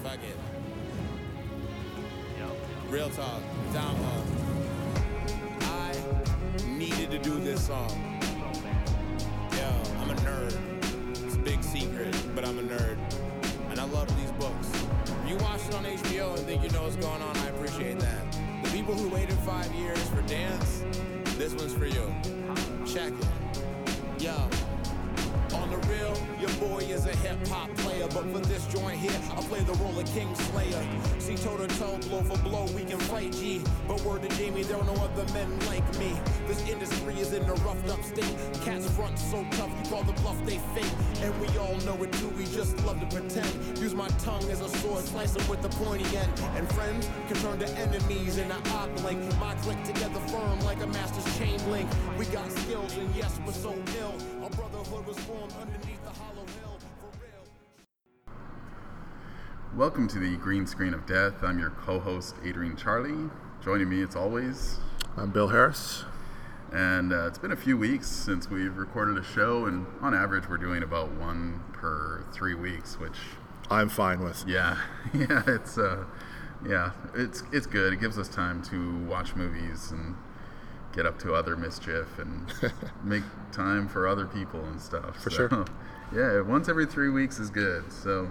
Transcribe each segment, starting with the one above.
Fuck it. Real talk. I needed to do this song. Yo, I'm a nerd. It's a big secret, but I'm a nerd. And I love these books. If you watch it on HBO and think you know what's going on, I appreciate that. The people who waited 5 years for Dance, this one's for you. Check it. Yo. On the real, your boy is a hip-hop player, but for this joint here, I play the role of King Slayer. See, toe-to-toe, blow for blow, we can fight, G. But word to Jamie, there are no other men like me. This industry is in a roughed-up state. Cats front so tough, you call the bluff, they fake. And we all know it too, we just love to pretend. Use my tongue as a sword, slice them with the pointy end. And friends can turn to enemies in an oblink. My click together firm like a master's chain link. We got skills, and yes, we're so ill. Our brotherhood was formed underneath the hollow hill, for real. Welcome to the Green Screen of Death. I'm your co-host, Adrian Charlie. Joining me, as always, I'm Bill Harris. And it's been a few weeks since we've recorded a show, and on average, we're doing about one per 3 weeks, which I'm fine with. Yeah, it's good. It gives us time to watch movies and get up to other mischief and make time for other people and stuff. For sure. Yeah, once every 3 weeks is good. So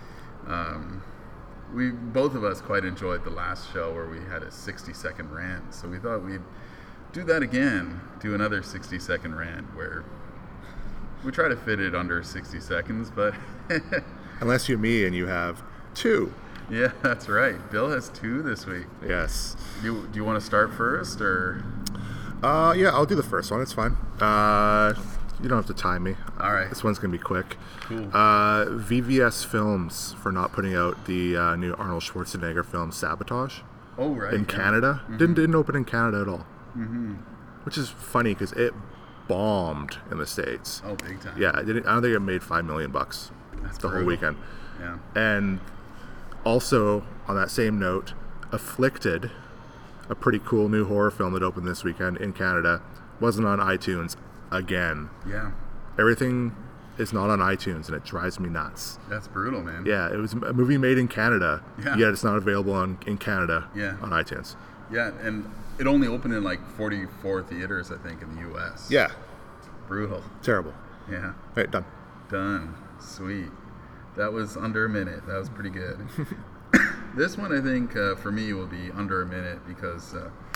we both of us quite enjoyed the last show where we had a 60-second rant. So we thought we'd do that again, do another 60-second rant where we try to fit it under 60 seconds, but unless you're me and you have two. Yeah, that's right. Bill has two this week. Yes. Do you want to start first, or? Yeah, I'll do the first one. It's fine. You don't have to time me. All right. This one's going to be quick. Cool. VVS Films for not putting out the new Arnold Schwarzenegger film Sabotage. Oh, right. In Canada. Mm-hmm. Didn't open in Canada at all. Mm-hmm. Which is funny because it bombed in the States. Oh, big time. Yeah, I don't think it made $5 million. That's the whole weekend. Yeah. And also, on that same note, Afflicted, a pretty cool new horror film that opened this weekend in Canada, wasn't on iTunes again. Yeah. Everything is not on iTunes, and it drives me nuts. That's brutal, man. Yeah, it was a movie made in Canada, yet it's not available in Canada on iTunes. Yeah, and it only opened in like 44 theaters, I think, in the U.S. Yeah. Brutal. Terrible. Yeah. Right, done. Done. Sweet. That was under a minute. That was pretty good. This one, I think, for me, will be under a minute because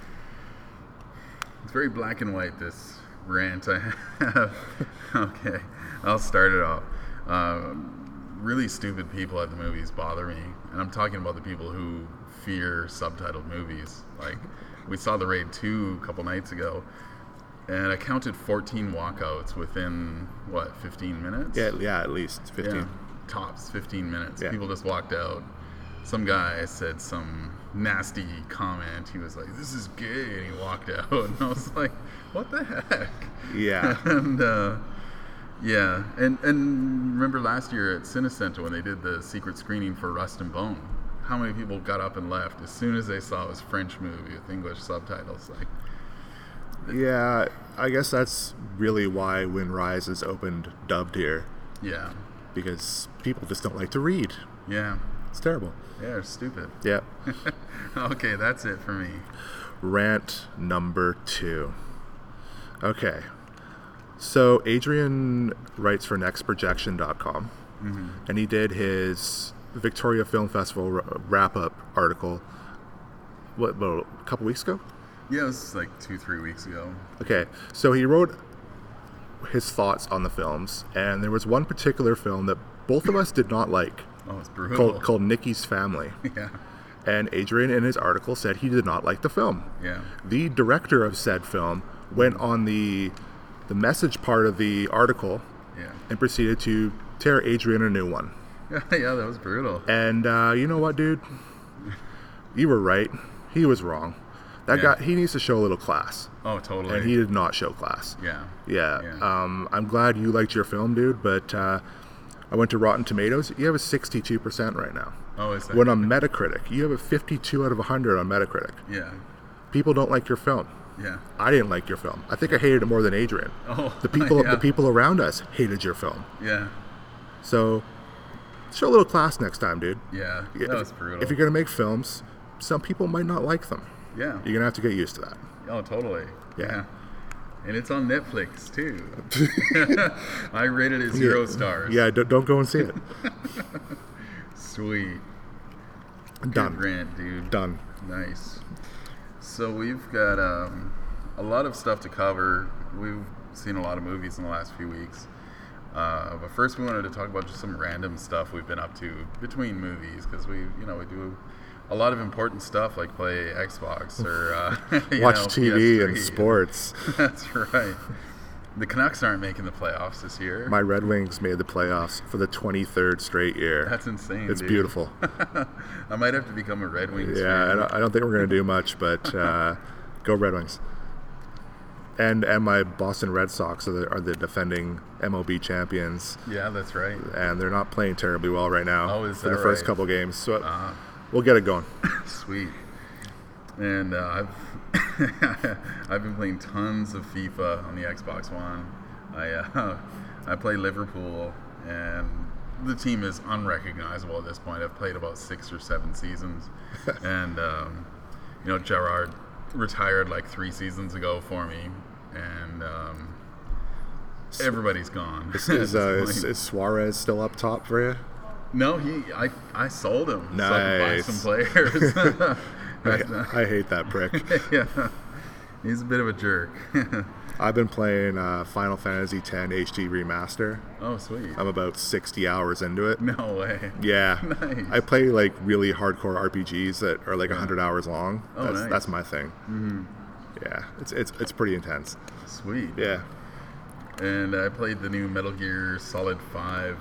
it's very black and white, this rant I have. Okay, I'll start it off. Really stupid people at the movies bother me. And I'm talking about the people who fear subtitled movies. Like, we saw The Raid 2 a couple nights ago, and I counted 14 walkouts within, 15 minutes? Yeah, at least 15. Yeah, tops 15 minutes. Yeah. People just walked out. Some guy said some nasty comment. He was like, "This is gay," and he walked out. And I was like, what the heck? Yeah. And and remember last year at Cinecenter when they did the secret screening for Rust and Bone? How many people got up and left as soon as they saw it was a French movie with English subtitles? Like, yeah, I guess that's really why Wind Rises opened dubbed here. Yeah. Because people just don't like to read. Yeah. It's terrible. Yeah, they're stupid. Yeah. Okay, that's it for me. Rant number 2. Okay. So Adrian writes for nextprojection.com, and he did his Victoria Film Festival wrap-up article, a couple weeks ago? Yeah, it was like 2-3 weeks ago. Okay, so he wrote his thoughts on the films, and there was one particular film that both of us did not like. Oh, it's brutal. Called Nikki's Family. Yeah. And Adrian, in his article, said he did not like the film. Yeah. The director of said film went on the message part of the article and proceeded to tear Adrian a new one. Yeah, that was brutal. And you know what, dude? You were right. He was wrong. That guy, he needs to show a little class. Oh, totally. And he did not show class. Yeah. I'm glad you liked your film, dude, but I went to Rotten Tomatoes. You have a 62% right now. Oh, is that? When on Metacritic, you have a 52 out of 100 on Metacritic. Yeah. People don't like your film. Yeah. I didn't like your film. I think I hated it more than Adrian. Oh, the people around us hated your film. Yeah. So Show a little class next time, dude. Yeah, that was brutal. If you're going to make films, some people might not like them. Yeah. You're going to have to get used to that. Oh, totally. Yeah. And it's on Netflix, too. I rated it 0 stars. Yeah, don't go and see it. Sweet. Done. Good rant, dude. Done. Nice. So we've got a lot of stuff to cover. We've seen a lot of movies in the last few weeks. But first we wanted to talk about just some random stuff we've been up to between movies, because we do a lot of important stuff like play Xbox or watch TV PS3. and sports. That's right. The Canucks aren't making the playoffs this year. My Red Wings made the playoffs for the 23rd straight year. That's insane. It's dude. beautiful. I might have to become a Red Wings fan. Yeah, I don't think we're going to do much, but go Red Wings. And my Boston Red Sox are the defending MLB champions. Yeah, that's right. And they're not playing terribly well right now for the first couple games. So we'll get it going. Sweet. And I've been playing tons of FIFA on the Xbox One. I play Liverpool, and the team is unrecognizable at this point. I've played about 6 or 7 seasons, and Gerrard retired like 3 seasons ago for me, and everybody's gone. Is Suarez still up top for you? No, I sold him. Nice. So I could buy some players. I hate that prick. Yeah, he's a bit of a jerk. I've been playing Final Fantasy X HD Remaster. Oh, sweet. I'm about 60 hours into it. No way. Yeah. Nice. I play like really hardcore RPGs that are like 100 hours long. Oh, nice. That's my thing. Mm-hmm. Yeah, it's pretty intense. Sweet. Yeah. And I played the new Metal Gear Solid 5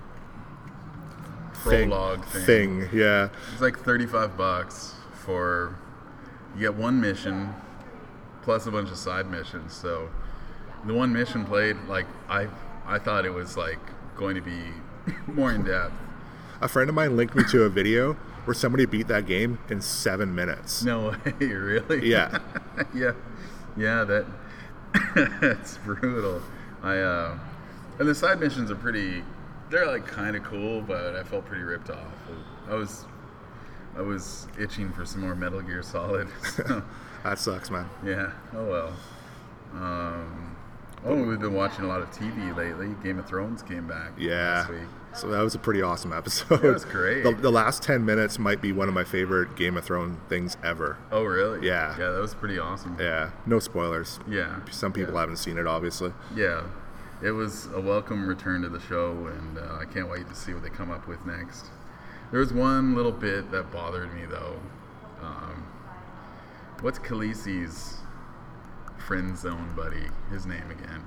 prologue thing. Yeah. It's like $35 for, you get one mission plus a bunch of side missions. So the one mission played, like I thought it was like going to be more in depth. A friend of mine linked me to a video where somebody beat that game in 7 minutes. No way, really? Yeah. yeah, that's brutal. And the side missions are they're like kind of cool, but I felt pretty ripped off. I was itching for some more Metal Gear Solid. So. That sucks, man. Yeah. Oh well. We've been watching a lot of TV lately. Game of Thrones came back last week. So that was a pretty awesome episode. It was great. The last 10 minutes might be one of my favorite Game of Thrones things ever. Oh, really? Yeah. Yeah, that was pretty awesome. Yeah. No spoilers. Yeah. Some people haven't seen it, obviously. Yeah. It was a welcome return to the show, and I can't wait to see what they come up with next. There was one little bit that bothered me, though. What's Khaleesi's friend zone buddy? His name again?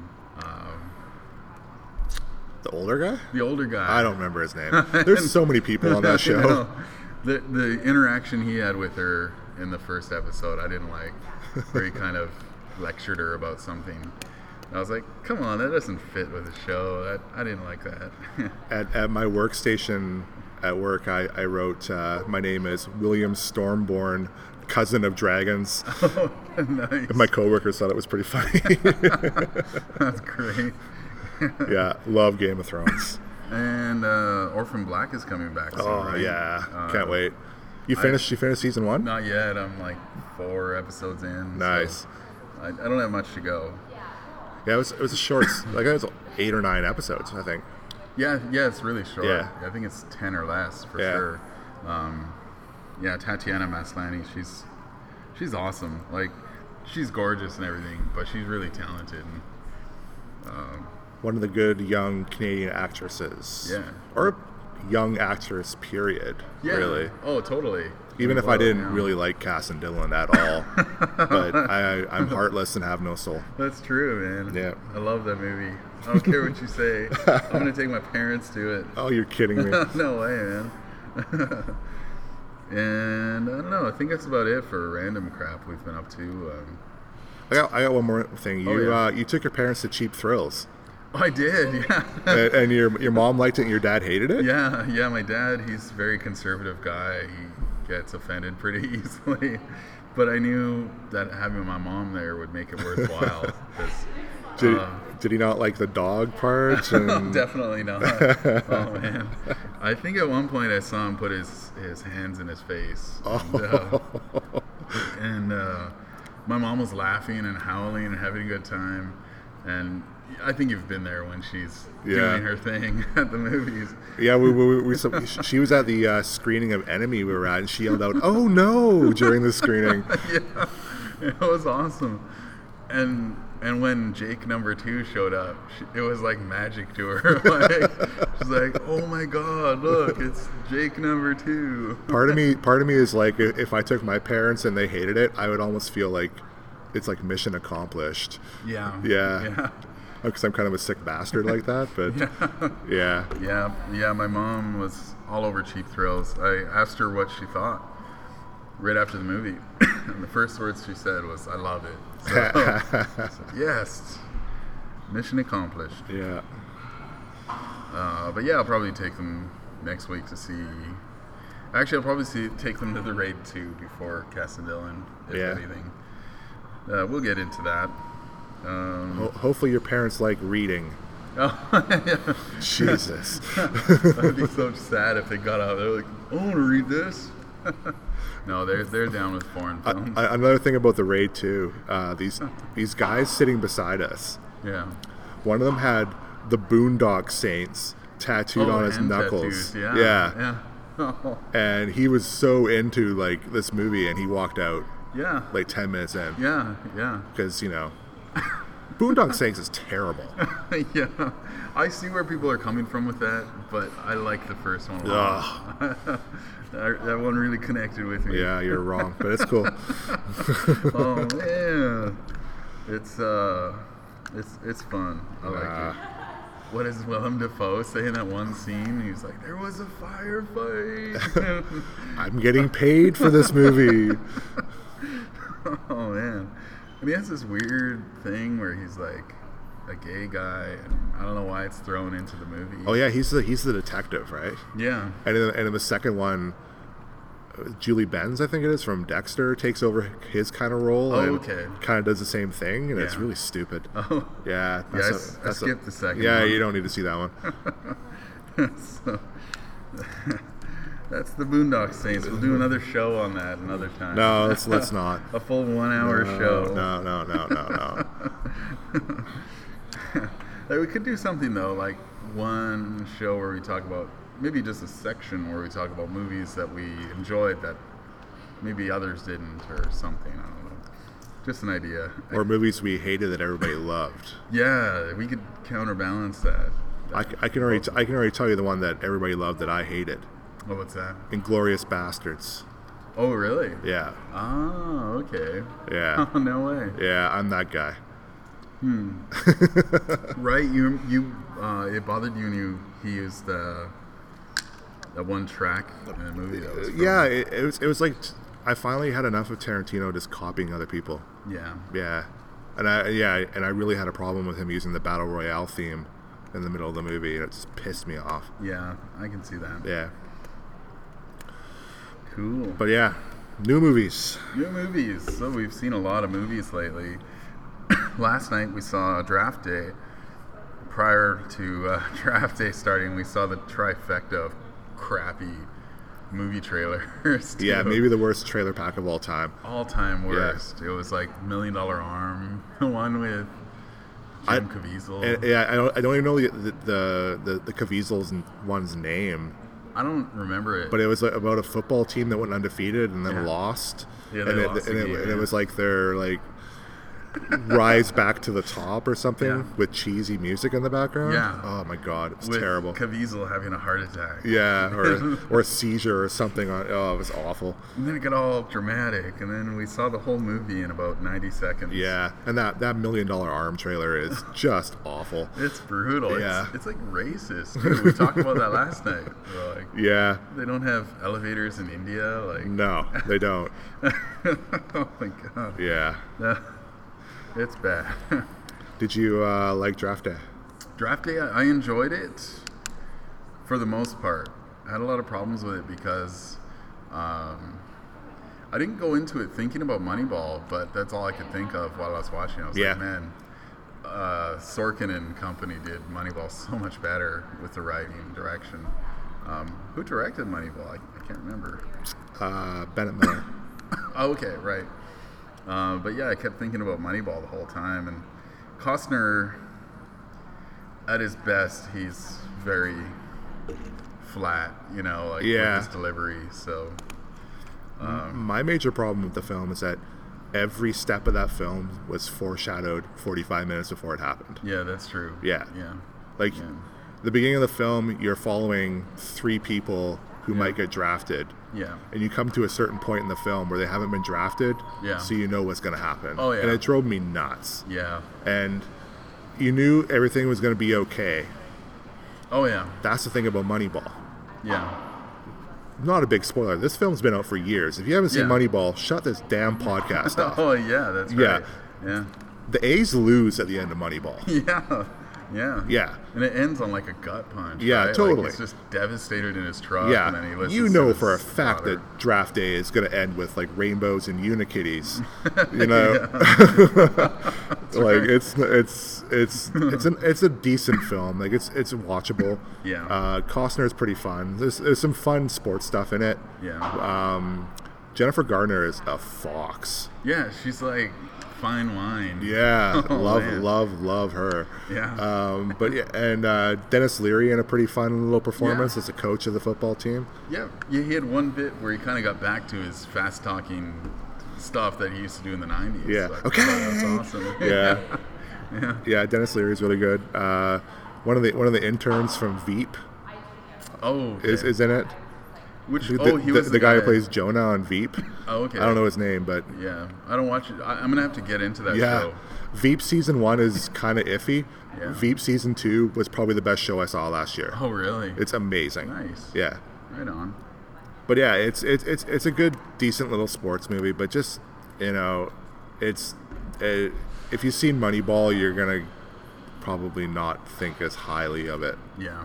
The older guy? The older guy. I don't remember his name. There's so many people on that show. The interaction he had with her in the first episode, I didn't like. Where he kind of lectured her about something. I was like, come on, that doesn't fit with the show. I didn't like that. At my workstation at work, I wrote, my name is William Stormborn, cousin of dragons. Oh, nice. And my coworkers thought it was pretty funny. That's great. Yeah, love Game of Thrones. And Orphan Black is coming back soon, right? Yeah, can't wait. You finished season 1? Not yet. I'm like 4 episodes in. Nice. So I don't have much to go. Yeah, it was a short, like it was 8 or 9 episodes, I think. Yeah, it's really short. Yeah. I think it's 10 or less for sure. Tatiana Maslany, she's awesome. Like, she's gorgeous and everything, but she's really talented. And, one of the good young Canadian actresses. Yeah. Or young actress, period. Yeah. Really. Oh, totally. Even if I didn't really like Cass and Dylan at all. But I'm heartless and have no soul. That's true, man. Yeah. I love that movie. I don't care what you say. I'm going to take my parents to it. Oh, you're kidding me. No way, man. And I don't know. I think that's about it for random crap we've been up to. I got one more thing. You took your parents to Cheap Thrills. Oh, I did, yeah. And your mom liked it and your dad hated it? Yeah. My dad, he's a very conservative guy. He gets offended pretty easily. But I knew that having my mom there would make it worthwhile. Did he not like the dog part? Definitely not. Oh, man. I think at one point I saw him put his hands in his face. And my mom was laughing and howling and having a good time. And I think you've been there when she's doing her thing at the movies. Yeah, she was at the screening of Enemy we were at, and she yelled out, "Oh no!" during the screening. Yeah, it was awesome. And when Jake number 2 showed up, it was like magic to her. Like, she's like, "Oh my God, look, it's Jake number 2." Part of me is like, if I took my parents and they hated it, I would almost feel like it's like mission accomplished. Yeah. Because I'm kind of a sick bastard like that, but yeah. My mom was all over Cheap Thrills. I asked her what she thought right after the movie, and the first words she said was, "I love it." So, yes, mission accomplished. Yeah. But yeah, I'll probably take them next week to see. Actually, I'll probably take them to the Raid 2 before Cass and Dylan, if anything. We'll get into that. Hopefully your parents like reading. Oh, yeah. Jesus. I'd be so sad if they got out. They're like, "I want to read this." No, they're down with foreign films. Another thing about the Raid 2, these guys sitting beside us. Yeah. One of them had the Boondock Saints tattooed on his knuckles. Tattoos. Yeah. And he was so into like this movie, and he walked out. Yeah. Like 10 minutes in. Yeah. Because Boondock Saints is terrible. Yeah. I see where people are coming from with that, but I like the first one a lot. That one really connected with me. Yeah, you're wrong, but it's cool. Oh man, it's fun. I like it. What is Willem Dafoe saying that one scene? He's like, "There was a firefight." I'm getting paid for this movie. Oh man, and he has this weird thing where he's like a gay guy, and I don't know why it's thrown into the movie. Oh yeah, he's the detective, right? Yeah. And in the second one, Julie Benz, I think it is, from Dexter, takes over his kind of role. Oh, okay. Kind of does the same thing, and it's really stupid. Oh. Yeah. I skipped the second one. Yeah, you don't need to see that one. So, that's the Boondock Saints. We'll do another show on that another time. No, let's not. A full 1 hour show. No. Like, we could do something though, like one show where we talk about, maybe just a section where we talk about movies that we enjoyed that maybe others didn't, or something. I don't know. Just an idea. Or movies we hated that everybody loved. Yeah, we could counterbalance that. I can already tell you the one that everybody loved that I hated. Oh, what's that? Inglourious Bastards. Oh, really? Yeah. Oh, okay. Yeah. Oh, no way. Yeah, I'm that guy. Right, you it bothered you when he used that one track in the movie that was from. Yeah, it was like I finally had enough of Tarantino just copying other people. Yeah. And I really had a problem with him using the Battle Royale theme in the middle of the movie. It just pissed me off. Yeah, I can see that. Yeah. Cool. But yeah, new movies. So we've seen a lot of movies lately. Last night we saw Draft Day. Prior to Draft Day starting, we saw the trifecta of crappy movie trailers. Too. Yeah, maybe the worst trailer pack of all time. All-time worst. Yeah. It was like $1 Million Arm, the one with Jim Caviezel. I don't even know the Caviezel's one's name. I don't remember it. But it was like about a football team that went undefeated and then lost. Yeah, they lost and it was like their rise back to the top or something with cheesy music in the background. Yeah. Oh my God, it's with terrible. Caviezel having a heart attack. Yeah, or a seizure or something. It was awful. And then it got all dramatic, and then we saw the whole movie in about 90 seconds. Yeah, and that $1 Million Arm trailer is just awful. It's brutal. Yeah. It's like racist. Dude. We talked about that last night. Like, yeah. They don't have elevators in India. Like no, they don't. Oh my God. Yeah. It's bad. Did you like Draft Day? Draft Day, I enjoyed it for the most part. I had a lot of problems with it because I didn't go into it thinking about Moneyball, but that's all I could think of while I was watching. I was like, man, Sorkin and company did Moneyball so much better with the writing and direction. Who directed Moneyball? I can't remember. Bennett Miller. Oh, okay, right. But yeah, I kept thinking about Moneyball the whole time, and Costner, at his best, he's very flat, with his delivery. So, my major problem with the film is that every step of that film was foreshadowed 45 minutes before it happened. Yeah, that's true. Yeah. The beginning of the film, you're following 3 people who might get drafted. Yeah. And you come to a certain point in the film where they haven't been drafted, so you know what's going to happen. Oh, yeah. And it drove me nuts. Yeah. And you knew everything was going to be okay. Oh, yeah. That's the thing about Moneyball. Yeah. Not a big spoiler. This film's been out for years. If you haven't seen Moneyball, shut this damn podcast off. Oh, yeah, that's right. Yeah. The A's lose at the end of Moneyball. Yeah. Yeah. And it ends on like a gut punch. Yeah, right? totally. Like he's just devastated in his truck. Yeah. And then he listens you know to for a his fact daughter. that draft day is going to end with like rainbows and unikitties. Like it's a decent film. Like it's watchable. Yeah. Costner's pretty fun. There's some fun sports stuff in it. Yeah. Jennifer Garner is a fox. Yeah, she's like fine wine. Yeah, Oh, love her. Yeah. But yeah, and Dennis Leary in a pretty fun little performance as a coach of the football team. Yeah, he had one bit where he kind of got back to his fast talking stuff that he used to do in the 90s. Yeah. Like, Okay. That's awesome. Yeah. Yeah. Yeah, Dennis Leary is really good. One of the interns from Veep Oh. Okay. is in it. Which He was the guy who plays Jonah on Veep. Oh, okay. I don't know his name, but Yeah, I don't watch it. I'm gonna have to get into that yeah. show. Veep season 1 is kind of iffy. Yeah. Veep season 2 was probably the best show I saw last year. Oh, really? It's amazing. Nice. Yeah. Right on. But yeah, it's a good, decent little sports movie. But just if you've seen Moneyball, you're gonna probably not think as highly of it. Yeah.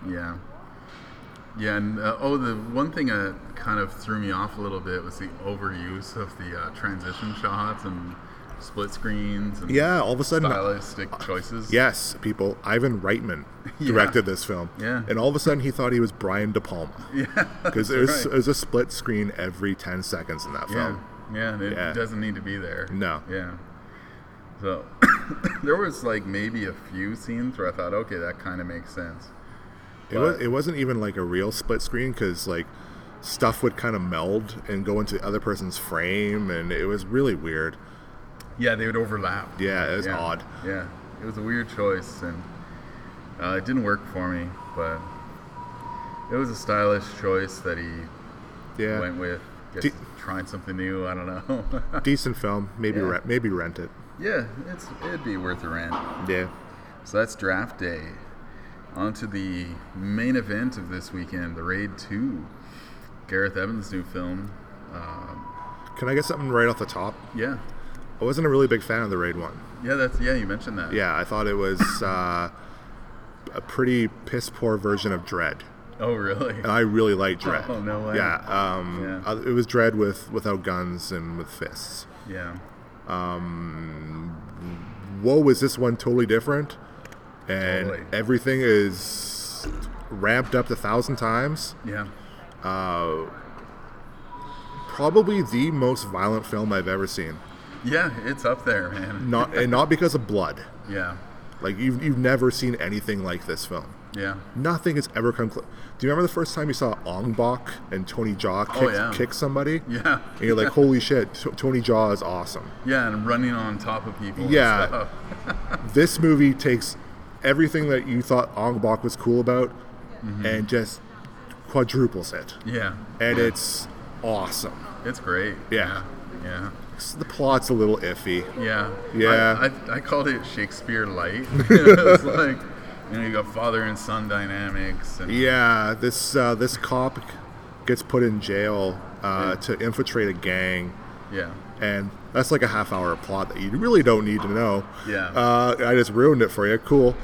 And the one thing that kind of threw me off a little bit was the overuse of the transition shots and split screens and All of a sudden, stylistic choices. yes, people. Ivan Reitman directed this film, and all of a sudden he thought he was Brian De Palma. Yeah, because there's a split screen every 10 seconds in that film. Yeah, and it doesn't need to be there. No. Yeah. So there was like maybe a few scenes where I thought, okay, that kind of makes sense. It wasn't even like a real split screen because like stuff would kind of meld and go into the other person's frame, and it was really weird. Yeah, they would overlap. Yeah, it was odd. Yeah, it was a weird choice, and it didn't work for me, but it was a stylish choice that he went with. Just trying something new. I don't know. Decent film. Maybe rent it. Yeah, it'd be worth a rent. Yeah. So that's Draft Day. On to the main event of this weekend, The Raid 2. Gareth Evans' new film. Can I get something right off the top? Yeah. I wasn't a really big fan of The Raid 1. Yeah, you mentioned that. Yeah, I thought it was a pretty piss-poor version of Dredd. Oh, really? And I really like Dredd. Oh, no way. Yeah. It was Dredd without guns and with fists. Yeah. Whoa, was this one totally different? And Totally. everything is ramped up 1,000 times. Yeah. Probably the most violent film I've ever seen. Yeah, it's up there, man. Not because of blood. Yeah. Like you've never seen anything like this film. Yeah. Nothing has ever come close. Do you remember the first time you saw Ong Bak and Tony Jaa kick somebody? Yeah. And you're like, holy shit, Tony Jaa is awesome. Yeah, and running on top of people. Yeah. And stuff. This movie takes everything that you thought Ong Bak was cool about and just quadruples it. Yeah. And it's awesome. It's great. Yeah. Yeah. The plot's a little iffy. Yeah. Yeah. I called it Shakespeare light. It's like, you got father and son dynamics. And Yeah, this cop gets put in jail to infiltrate a gang. Yeah. And that's like a half-hour plot that you really don't need to know. Yeah. I just ruined it for you. Cool.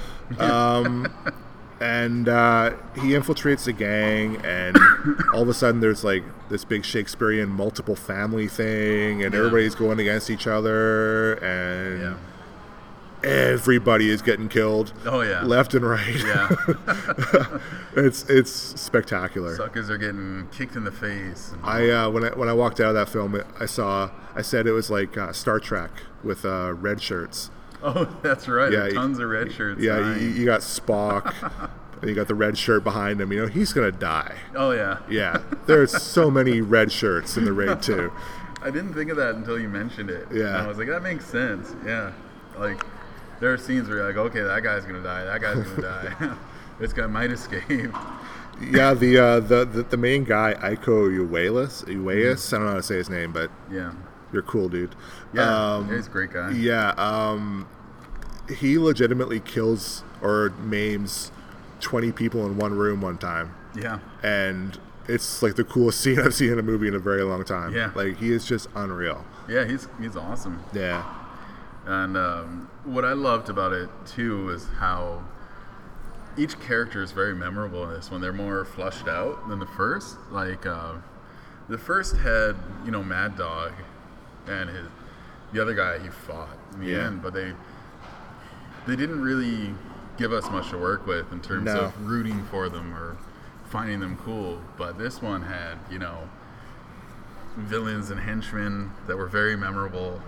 And he infiltrates the gang, and all of a sudden there's like this big Shakespearean multiple family thing, and everybody's going against each other, and everybody is getting killed. Oh yeah, left and right. Yeah, it's spectacular. Suckers are getting kicked in the face. When I walked out of that film, I said it was like Star Trek with red shirts. Oh, that's right. Yeah, tons of red shirts. Yeah, you got Spock. And you got the red shirt behind him. You know, he's gonna die. Oh yeah. Yeah, there's so many red shirts in the Raid 2. I didn't think of that until you mentioned it. Yeah. And I was like, that makes sense. Yeah. Like, there are scenes where you're like, okay, that guy's gonna die. That guy's gonna die. This guy might escape. Yeah, the main guy, Iko Uwais. I don't know how to say his name, but yeah, you're cool, dude. Yeah, he's a great guy. Yeah. He legitimately kills or maims 20 people in one room one time. Yeah. And it's like the coolest scene I've seen in a movie in a very long time. Yeah. Like, he is just unreal. Yeah, he's awesome. Yeah. And what I loved about it too is how each character is very memorable in this one. They're more fleshed out than the first. Like the first had, you know, Mad Dog and the other guy he fought in the end, but they didn't really give us much to work with in terms of rooting for them or finding them cool. But this one had, you know, villains and henchmen that were very memorable.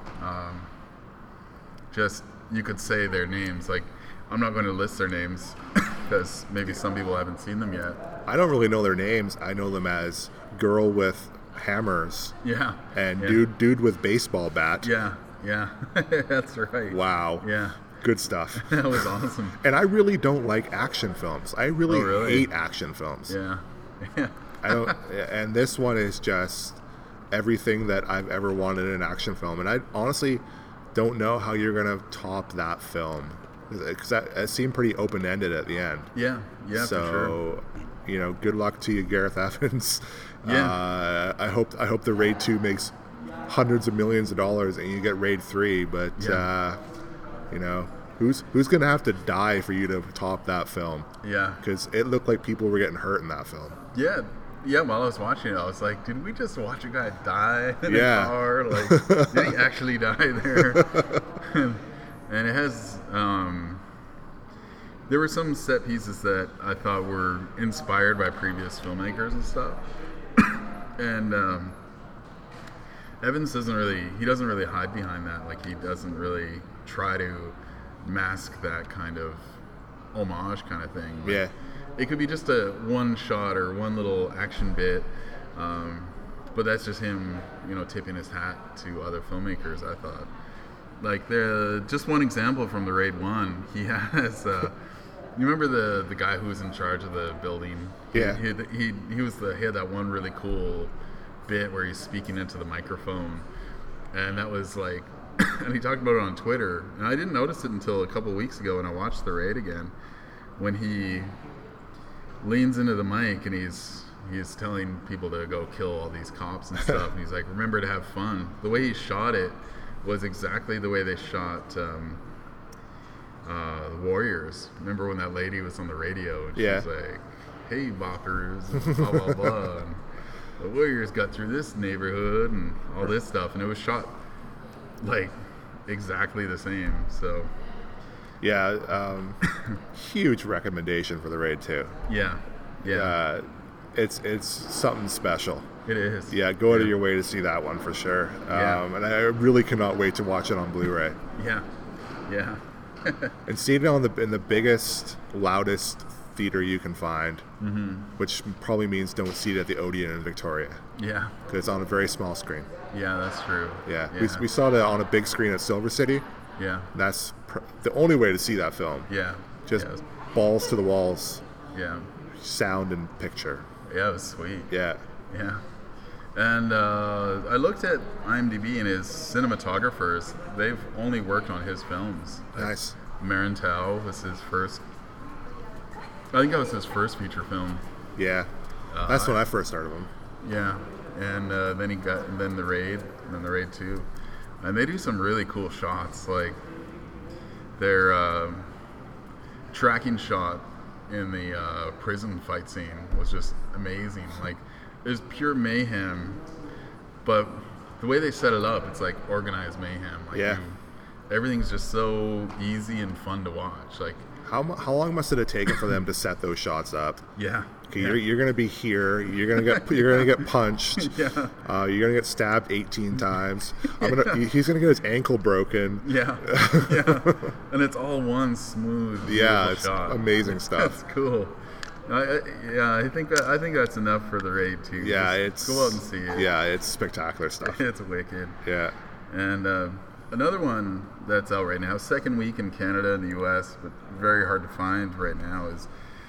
Just, you could say their names. Like, I'm not going to list their names because maybe some people haven't seen them yet. I don't really know their names. I know them as Girl with Hammers. Yeah. And dude with baseball bat. Yeah. That's right. Wow. Yeah. Good stuff. That was awesome. And I really don't like action films. I really hate action films. Yeah. I don't. And this one is just everything that I've ever wanted in an action film. And I honestly don't know how you're gonna top that film, because it seemed pretty open-ended at the end. Yeah. So, for sure. You know, good luck to you, Gareth Evans. Yeah. I hope the Raid 2 makes hundreds of millions of dollars and you get Raid 3. But you know, who's gonna have to die for you to top that film? Yeah. Because it looked like people were getting hurt in that film. Yeah. While I was watching it, I was like, did we just watch a guy die in a car? Like, did he actually die there? And it has, there were some set pieces that I thought were inspired by previous filmmakers and stuff. And Evans doesn't really hide behind that. Like, he doesn't really try to mask that kind of homage kind of thing. Like, it could be just a one shot or one little action bit, but that's just him, you know, tipping his hat to other filmmakers, I thought. Like, just one example from the Raid 1, he has, you remember the guy who was in charge of the building? Yeah. He had that one really cool bit where he's speaking into the microphone, and that was like, and he talked about it on Twitter, and I didn't notice it until a couple weeks ago when I watched the Raid again, when he leans into the mic and he's telling people to go kill all these cops and stuff. And he's like, remember to have fun. The way he shot it was exactly the way they shot the Warriors. Remember when that lady was on the radio and she was like, hey, boppers, and blah, blah, blah. And the Warriors got through this neighborhood and all this stuff. And it was shot like exactly the same. So huge recommendation for the Raid 2. Yeah. It's something special. It is. Yeah, go out of your way to see that one for sure. And I really cannot wait to watch it on Blu-ray. Yeah. And see it in the biggest, loudest theater you can find, which probably means don't see it at the Odeon in Victoria. Yeah. Because it's on a very small screen. Yeah, that's true. Yeah. We saw it on a big screen at Silver City. Yeah. That's the only way to see that film. Yeah. Just balls to the walls. Yeah. Sound and picture. Yeah, it was sweet. Yeah. And I looked at IMDb and his cinematographers. They've only worked on his films. Nice. Marantau was his first. I think that was his first feature film. Yeah. That's when I first started him. Yeah. And then the Raid, and then the Raid 2. And they do some really cool shots. Like, their tracking shot in the prison fight scene was just amazing. Like, there's pure mayhem, but the way they set it up, it's like organized mayhem. Like, everything's just so easy and fun to watch. Like, how long must it have taken for them to set those shots up? Yeah. Okay, you're gonna be here. You're gonna get punched. Yeah. You're gonna get stabbed 18 times. He's gonna get his ankle broken. Yeah. And it's all one smooth. It's shot. Amazing stuff. That's cool. I think that's enough for the raid too. Yeah, Just go out and see it. Yeah, it's spectacular stuff. It's wicked. Yeah. And another one that's out right now, second week in Canada and the U.S., but very hard to find right now, is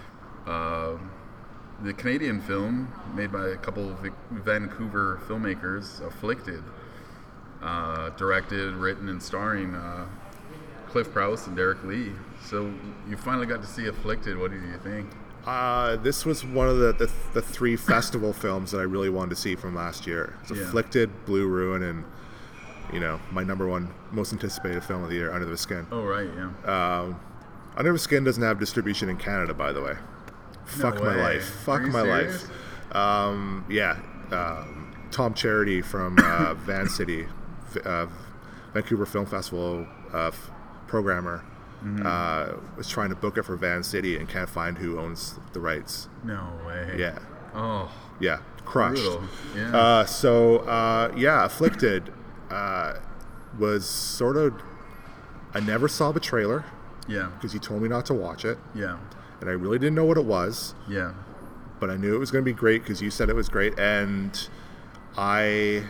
the Canadian film made by a couple of Vancouver filmmakers, Afflicted, directed, written, and starring Cliff Prowse and Derek Lee. So you finally got to see Afflicted. What did you think? This was one of the 3 festival films that I really wanted to see from last year. It's Afflicted, Blue Ruin, and my number one most anticipated film of the year, Under the Skin. Oh, right, yeah. Under the Skin doesn't have distribution in Canada, by the way. Fuck my life. Fuck my life. Tom Charity from Van City, Vancouver Film Festival programmer, was trying to book it for Van City and can't find who owns the rights. No way. Yeah. Oh. Yeah. Crushed. Brutal. Yeah. Afflicted was sort of. I never saw the trailer. Yeah. Because you told me not to watch it. Yeah. And I really didn't know what it was. Yeah. But I knew it was going to be great because you said it was great, and I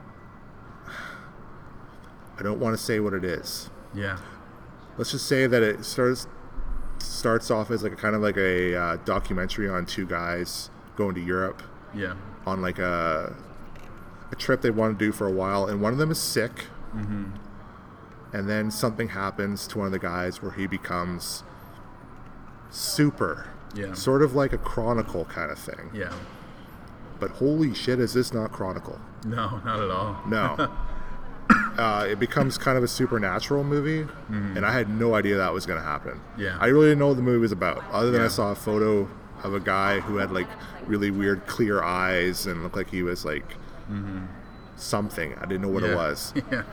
don't want to say what it is. Yeah. Let's just say that it starts off as like a documentary on 2 guys going to Europe. Yeah. On like a trip they want to do for a while, and one of them is sick. Mm-hmm. And then something happens to one of the guys where he becomes super. Yeah. Sort of like a Chronicle kind of thing. Yeah. But holy shit, is this not Chronicle? No, not at all. No. It becomes kind of a supernatural movie, and I had no idea that was going to happen. Yeah. I really didn't know what the movie was about, other than I saw a photo of a guy who had like really weird clear eyes and looked like he was like something. I didn't know what it was. Yeah.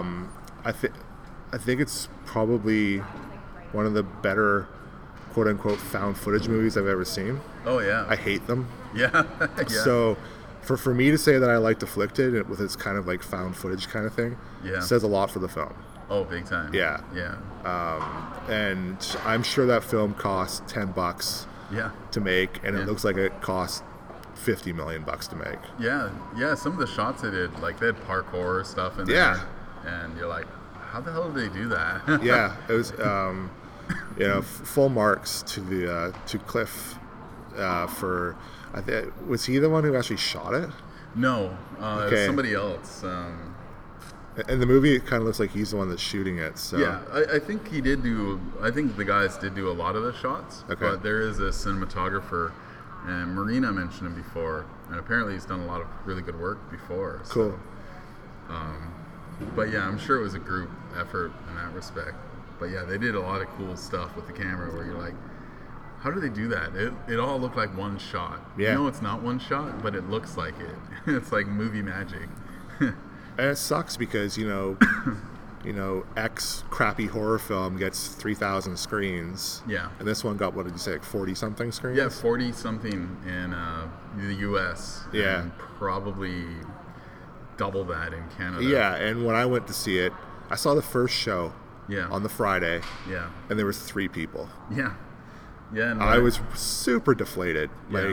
I think it's probably one of the better quote-unquote found footage movies I've ever seen. Oh, yeah. I hate them. Yeah. So for me to say that I liked Afflicted with its kind of like found footage kind of thing says a lot for the film. Oh, big time. Yeah. And I'm sure that film cost $10 to make, and it looks like it cost $50 million to make. Yeah. Some of the shots they did, like they had parkour stuff in there. And you're like, how the hell did they do that? It was full marks to Cliff for. Was he the one who actually shot it? No, it was somebody else. And the movie kind of looks like he's the one that's shooting it. So yeah, I think he did do. I think the guys did do a lot of the shots. Okay. But there is a cinematographer, and Marina mentioned him before, and apparently he's done a lot of really good work before. Cool. So, but yeah, I'm sure it was a group effort in that respect. But yeah, they did a lot of cool stuff with the camera where you're like, how do they do that? It all looked like one shot. Yeah. You know it's not one shot, but it looks like it. It's like movie magic. And it sucks because, X crappy horror film gets 3,000 screens. Yeah. And this one got, what did you say, like 40-something screens? Yeah, 40-something in the U.S. Yeah. And probably double that in Canada. Yeah, and when I went to see it, I saw the first show on the Friday. Yeah. And there was 3 people. Yeah. Yeah. And I was super deflated. Yeah.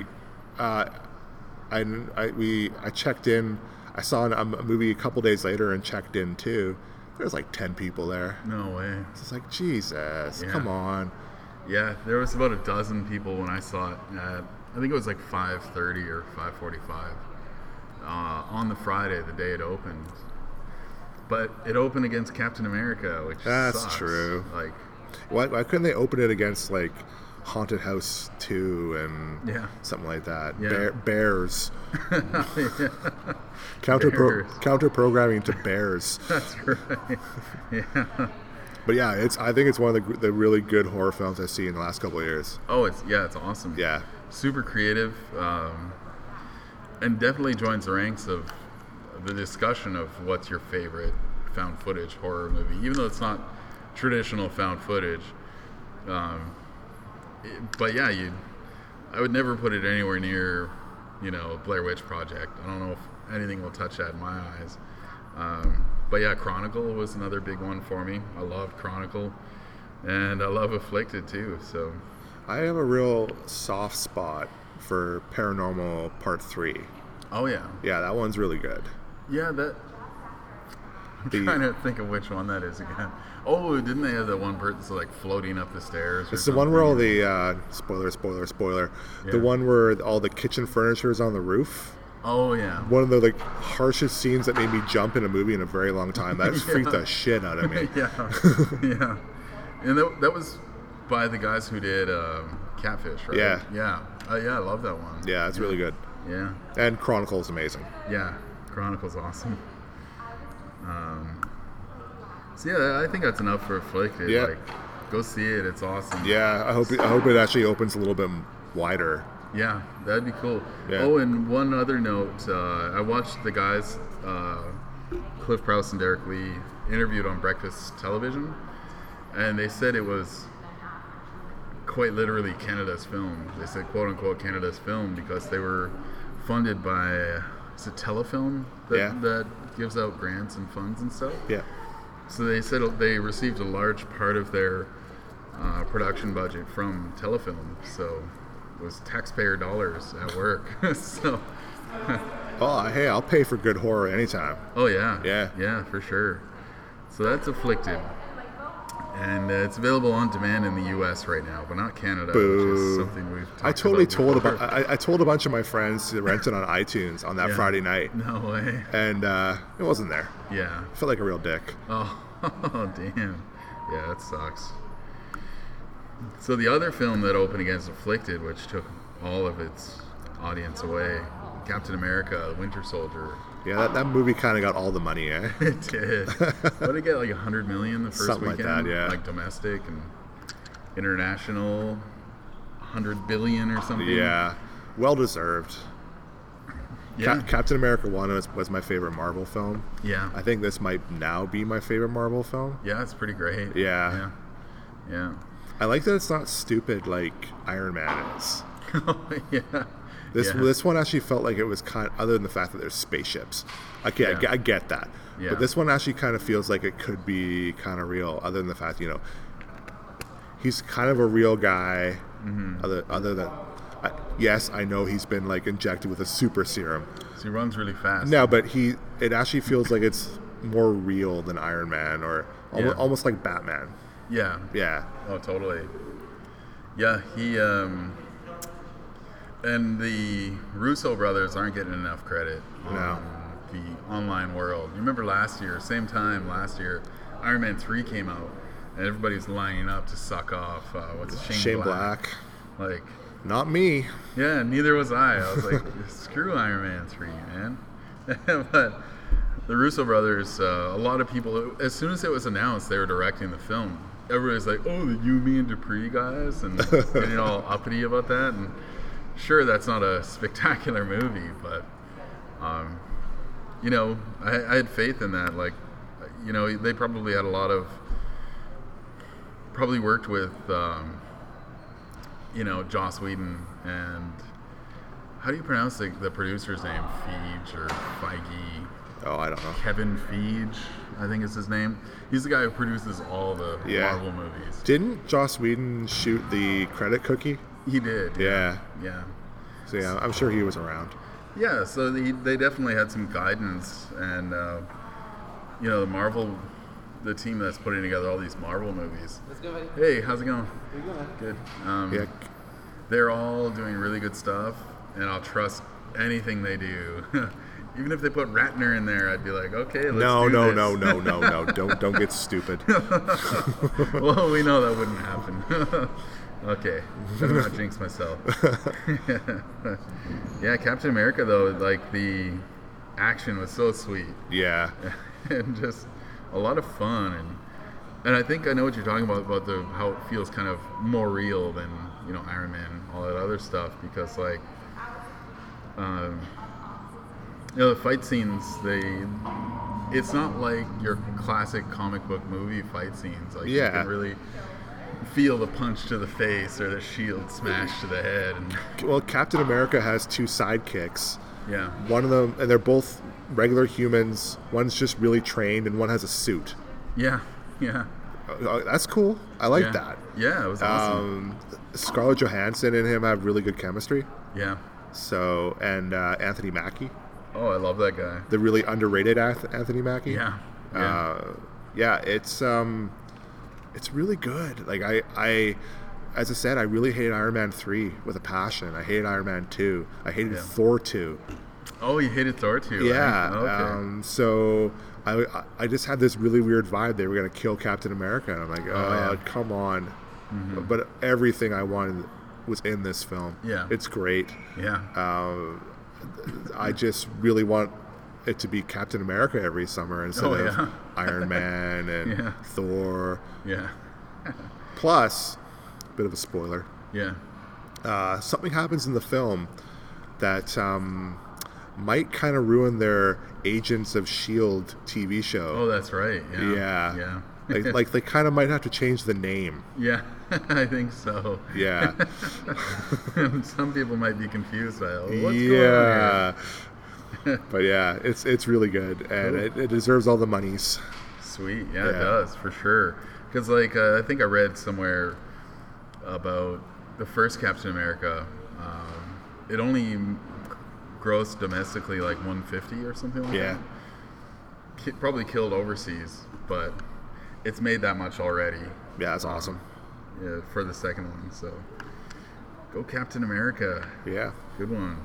I checked in. I saw a movie a couple days later and checked in too. There was like 10 people there. No way. It's just like, Jesus, come on. Yeah, there was about a dozen people when I saw it. I think it was like 5:30 or 5:45 on the Friday, the day it opened. But it opened against Captain America, which sucks. True. Like, why couldn't they open it against like Haunted House 2 and something like that? Yeah. Bears. Counter programming to Bears. That's right. Yeah. But yeah, I think it's one of the really good horror films I've seen in the last couple of years. Oh, it's awesome. Yeah. Super creative, and definitely joins the ranks of the discussion of what's your favorite found footage horror movie, even though it's not traditional found footage. But yeah, I would never put it anywhere near, Blair Witch Project. I don't know if anything will touch that in my eyes. But yeah, Chronicle was another big one for me. I love Chronicle, and I love Afflicted too. So I have a real soft spot for Paranormal Part 3. Oh yeah. Yeah, that one's really good. Yeah, I'm trying to think of which one that is again. Oh, didn't they have that one person like floating up the stairs? It's the one where all the spoiler. Yeah. The one where all the kitchen furniture is on the roof. Oh yeah. One of the like harshest scenes that made me jump in a movie in a very long time. That freaked the shit out of me. Yeah. And that was by the guys who did Catfish, right? Yeah. Yeah. I love that one. Yeah, it's really good. Yeah. And Chronicle's amazing. Yeah, Chronicle's awesome. So yeah, I think that's enough for Afflicted. Yeah. Like, go see it. It's awesome. Yeah, I hope it actually opens a little bit wider. Yeah, that'd be cool. Yeah. Oh, and one other note, I watched the guys, Cliff Prowse and Derek Lee, interviewed on Breakfast Television, and they said it was quite literally Canada's film. They said, quote unquote, Canada's film, because they were funded by, is it Telefilm that gives out grants and funds and stuff? Yeah. So they said they received a large part of their production budget from Telefilm, so it was taxpayer dollars at work. So. Oh, hey, I'll pay for good horror anytime. Oh yeah. Yeah. Yeah, for sure. So that's Afflicted. And it's available on demand in the U.S. right now, but not Canada, Boo. which is something we've talked I totally about I told a bunch of my friends to rent it on iTunes on that Friday night. No way. And it wasn't there. Yeah. I felt like a real dick. Oh, damn. Yeah, that sucks. So the other film that opened against Afflicted, which took all of its audience away, Captain America, The Winter Soldier. Yeah, that movie kind of got all the money, eh? It did. What did it get, like $100 million the first Something weekend? Like that, yeah. Like domestic and international, $100 billion or something? Yeah. Well deserved. Yeah. Captain America 1 was my favorite Marvel film. Yeah. I think this might now be my favorite Marvel film. Yeah, it's pretty great. Yeah. Yeah. I like that it's not stupid like Iron Man is. Yeah. This one actually felt like it was kind of, other than the fact that there's spaceships. I get that. Yeah. But this one actually kind of feels like it could be kind of real, other than the fact, he's kind of a real guy. Mm-hmm. Other than, yes, I know he's been like injected with a super serum. So he runs really fast. No, but it actually feels like it's more real than Iron Man or almost like Batman. Yeah. Yeah. Oh, totally. Yeah, he and the Russo brothers aren't getting enough credit No. The online world. You remember same time last year, Iron Man 3 came out, and everybody's lining up to suck off, Shane Black. Like, not me. Yeah, neither was I. I was like, screw Iron Man 3, man. But the Russo brothers, a lot of people, as soon as it was announced they were directing the film, everybody's like, oh, the you, me, and Dupree guys, and getting all uppity about that. And sure, that's not a spectacular movie, but I had faith in that. Like, they probably had probably worked with Joss Whedon and how do you pronounce the producer's name? Feige or Feige? Oh, I don't know. Kevin Feige, I think is his name. He's the guy who produces all the Marvel movies. Didn't Joss Whedon shoot the credit cookie? He did. Yeah. So yeah, I'm sure he was around. Yeah, so they definitely had some guidance, and the team that's putting together all these Marvel movies. Let's go, buddy. Hey, how's it going? Good. Good. They're all doing really good stuff, and I'll trust anything they do. Even if they put Ratner in there, I'd be like, okay, let's do this. No. Don't get stupid. Well, we know that wouldn't happen. Okay, better not jinx myself. Yeah, Captain America, though, like, the action was so sweet. Yeah. And just a lot of fun. And I think I know what you're talking about how it feels kind of more real than, Iron Man, all that other stuff, because, like, the fight scenes, it's not like your classic comic book movie fight scenes. Like, you can really feel the punch to the face or the shield smash to the head. Well, Captain America has 2 sidekicks. Yeah. One of them, and they're both regular humans. One's just really trained, and one has a suit. Yeah. That's cool. I like that. Yeah, it was awesome. Scarlett Johansson and him have really good chemistry. Yeah. So, and Anthony Mackie. Oh, I love that guy. The really underrated Anthony Mackie. Yeah. It's really good. Like I as I said, I really hated Iron Man 3 with a passion. I hated Iron Man 2. I hated Thor 2. Oh, you hated Thor 2? Yeah. Right? Okay. So I just had this really weird vibe they were going to kill Captain America. And I'm like, come on. Mm-hmm. But everything I wanted was in this film. Yeah. It's great. Yeah. I just really want it to be Captain America every summer instead of Iron Man and Thor. Yeah. Plus, bit of a spoiler. Yeah. Something happens in the film that might kind of ruin their Agents of S.H.I.E.L.D. TV show. Oh, that's right. Yeah. like they kind of might have to change the name. Yeah, I think so. Yeah. Some people might be confused by what's going on here. But yeah, it's really good, and it deserves all the monies. Sweet. Yeah, it does, for sure. Because I think I read somewhere about the first Captain America, it only grossed domestically like 150 or something like that. Probably killed overseas, but it's made that much already. Yeah, that's awesome. Yeah, for the second one. So go Captain America. Yeah, good one.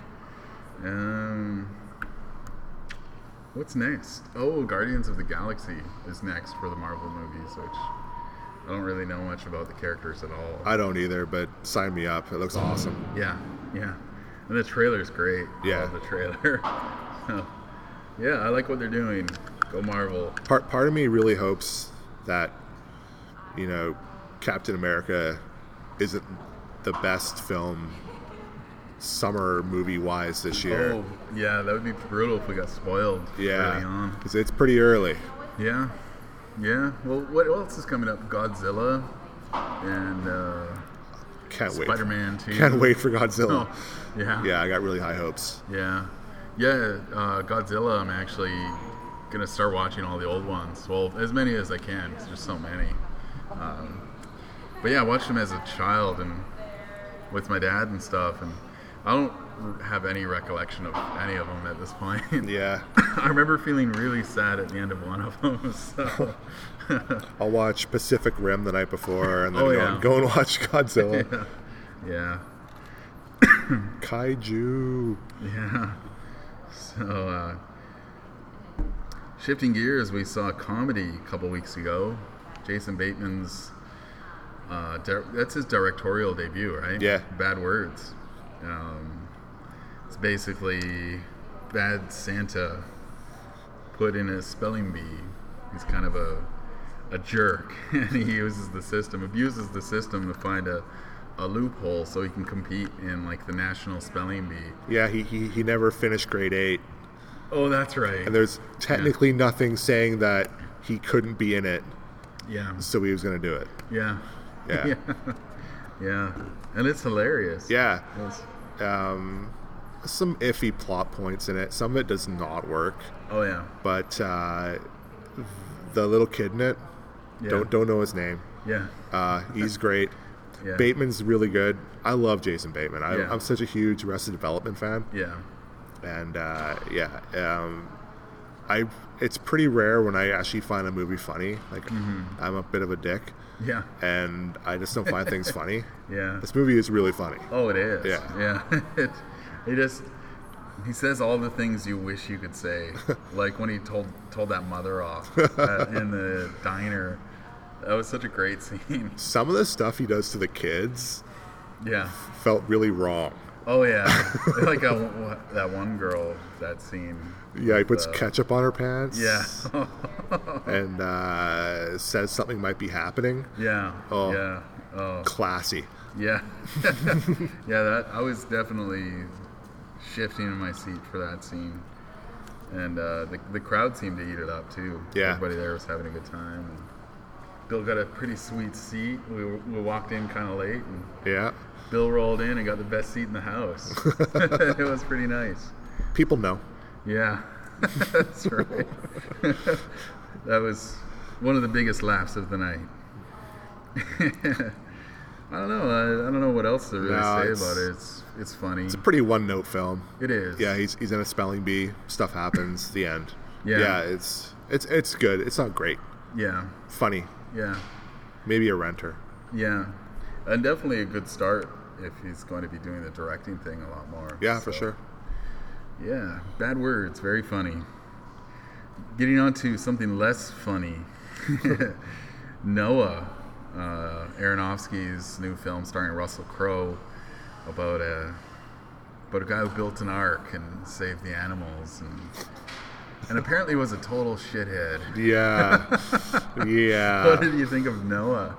What's next? Oh, Guardians of the Galaxy is next for the Marvel movies, which I don't really know much about the characters at all. I don't either, but sign me up. It looks awesome. Yeah. And the trailer's great. Yeah. I love the trailer. So, yeah, I like what they're doing. Go Marvel. Part of me really hopes that, Captain America isn't the best film summer movie-wise this year. Oh, yeah, that would be brutal if we got spoiled early on. Because it's pretty early. Yeah. Well, what else is coming up? Godzilla and Spider-Man 2. Can't wait for Godzilla. Oh, yeah. Yeah, I got really high hopes. Yeah. Godzilla, I'm actually going to start watching all the old ones. Well, as many as I can, because there's so many. But yeah, I watched them as a child and with my dad and stuff, and I don't have any recollection of any of them at this point. Yeah. I remember feeling really sad at the end of one of them. So. I'll watch Pacific Rim the night before, and then go and watch Godzilla. Yeah. Kaiju. Yeah. So, shifting gears, we saw a comedy a couple weeks ago. Jason Bateman's, that's his directorial debut, right? Yeah. Bad Words. It's basically Bad Santa put in a spelling bee. He's kind of a jerk, and he abuses the system to find a loophole so he can compete in like the national spelling bee. Yeah, he never finished grade 8. Oh, that's right. And there's technically nothing saying that he couldn't be in it. Yeah. So he was going to do it. Yeah. Yeah. Yeah. And it's hilarious. Yeah. Some iffy plot points in it. Some of it does not work. Oh yeah. But the little kid in it, don't know his name. Yeah. He's great. Yeah. Bateman's really good. I love Jason Bateman. I'm such a huge Arrested Development fan. Yeah. And it's pretty rare when I actually find a movie funny. Like, I'm a bit of a dick. Yeah. And I just don't find things funny. Yeah. This movie is really funny. Oh, it is. Yeah. Yeah. He says all the things you wish you could say. Like when he told that mother off in the diner. That was such a great scene. Some of the stuff he does to the kids felt really wrong. Oh, yeah. Like that one girl, that scene. Yeah, he puts ketchup on her pants. Yeah. And says something might be happening. Yeah. Oh, yeah. Oh. Classy. Yeah. Yeah, I was definitely shifting in my seat for that scene. And the crowd seemed to eat it up too. Yeah. Everybody there was having a good time. And Bill got a pretty sweet seat. We walked in kind of late, and yeah, Bill rolled in and got the best seat in the house. It was pretty nice. People know. Yeah, that's right. That was one of the biggest laughs of the night. I don't know what else to really say about it. It's funny. It's a pretty one-note film. It is. Yeah, he's in a spelling bee. Stuff happens. The end. Yeah. It's good. It's not great. Yeah. Funny. Yeah. Maybe a renter. Yeah, and definitely a good start if he's going to be doing the directing thing a lot more. Yeah, for sure. Yeah, Bad Words, very funny. Getting on to something less funny. Noah, Aronofsky's new film starring Russell Crowe about a guy who built an ark and saved the animals and apparently was a total shithead. Yeah. Yeah. What did you think of Noah?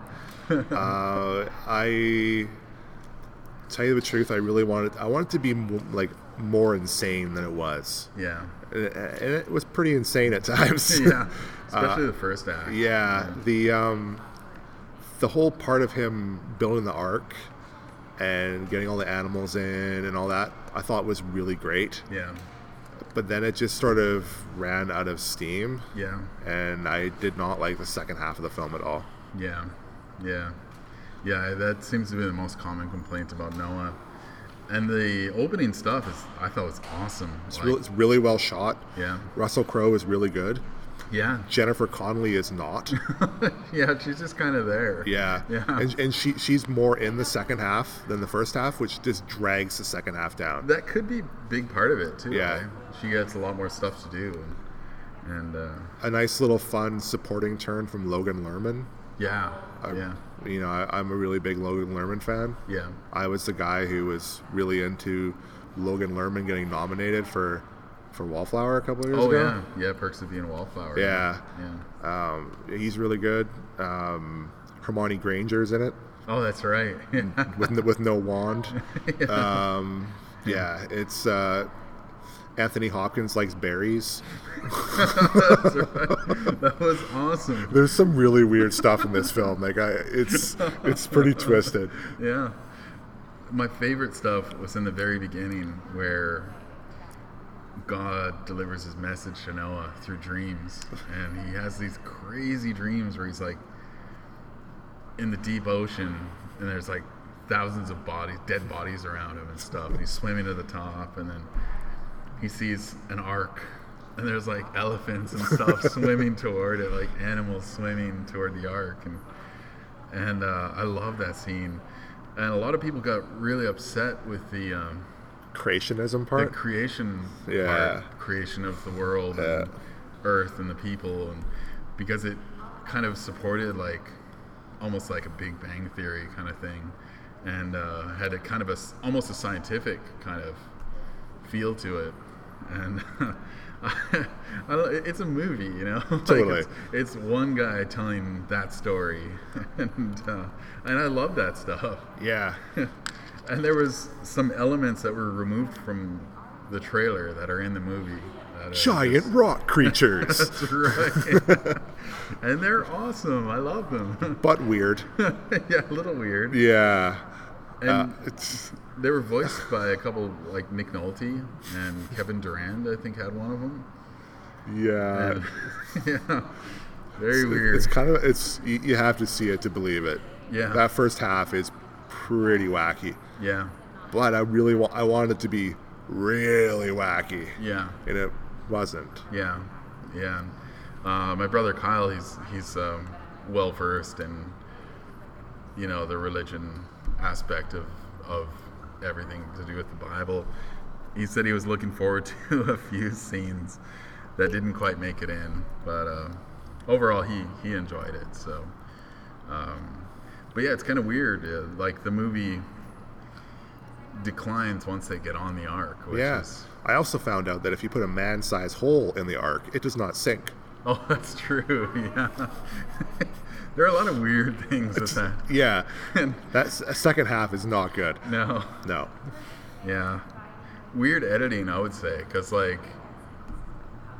I tell you the truth, I wanted to be more insane than it was. Yeah. And it was pretty insane at times. Yeah. Especially the first act. Yeah. The whole part of him building the ark and getting all the animals in and all that, I thought was really great. Yeah. But then it just sort of ran out of steam. Yeah. And I did not like the second half of the film at all. Yeah. Yeah. Yeah, that seems to be the most common complaint about Noah. And the opening stuff I thought was awesome. It's really well shot. Yeah. Russell Crowe is really good. Yeah. Jennifer Connelly is not. Yeah, she's just kind of there. Yeah. Yeah. And she's more in the second half than the first half, which just drags the second half down. That could be a big part of it, too. Yeah. Right? She gets a lot more stuff to do. And a nice little fun supporting turn from Logan Lerman. Yeah. I'm a really big Logan Lerman fan. Yeah. I was the guy who was really into Logan Lerman getting nominated for Wallflower a couple of years ago. Oh, yeah. Yeah, Perks of Being a Wallflower. Yeah. Yeah. He's really good. Hermione Granger's in it. Oh, that's right. with no wand. Yeah. It's Anthony Hopkins likes berries. That's right. That was awesome. There's some really weird stuff in this film. It's pretty twisted. Yeah. My favorite stuff was in the very beginning where God delivers his message to Noah through dreams, and he has these crazy dreams where he's like in the deep ocean and there's like thousands of dead bodies around him and stuff, and he's swimming to the top, and then he sees an ark and there's like elephants and stuff swimming toward it, like animals swimming toward the ark, and I love that scene. And a lot of people got really upset with the creationism part, the creation part, creation of the world and Earth and the people, and because it kind of supported like almost like a Big Bang Theory kind of thing, and had a kind of almost a scientific kind of feel to it. And it's a movie, you know. Totally. Like it's one guy telling that story, and I love that stuff. Yeah. And there was some elements that were removed from the trailer that are in the movie. Giant rock creatures. That's right. And they're awesome. I love them. But weird. Yeah, a little weird. Yeah. And they were voiced by a couple like Nick Nolte and Kevin Durand, I think, had one of them. Yeah. And, yeah. Very weird. It's kind of you have to see it to believe it. Yeah. That first half is pretty wacky. Yeah. But I wanted it to be really wacky. Yeah. And it wasn't. Yeah. Yeah. My brother Kyle, he's well versed in, you know, the religion aspect of everything to do with the Bible. He said he was looking forward to a few scenes that didn't quite make it in, but overall he enjoyed it. So, but yeah, it's kind of weird. Like the movie declines once they get on the ark. I also found out that if you put a man-sized hole in the ark, it does not sink. Oh, that's true. Yeah. There are a lot of weird things with that. Yeah. That second half is not good. No. No. Yeah. Weird editing, I would say, because like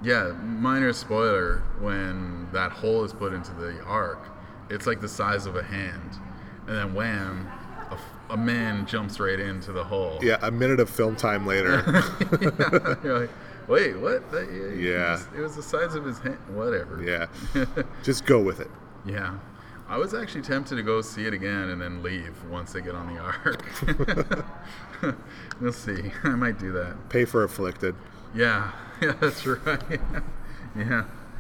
Yeah, minor spoiler, when that hole is put into the ark, it's like the size of a hand. And then wham, a man jumps right into the hole. Yeah, a minute of film time later. Yeah, you're like, wait, what? Yeah. It was the size of his hand. Whatever. Yeah. Just go with it. Yeah. I was actually tempted to go see it again and then leave once they get on the ark. We'll see. I might do that. Pay for Afflicted. Yeah. Yeah, that's right. Yeah.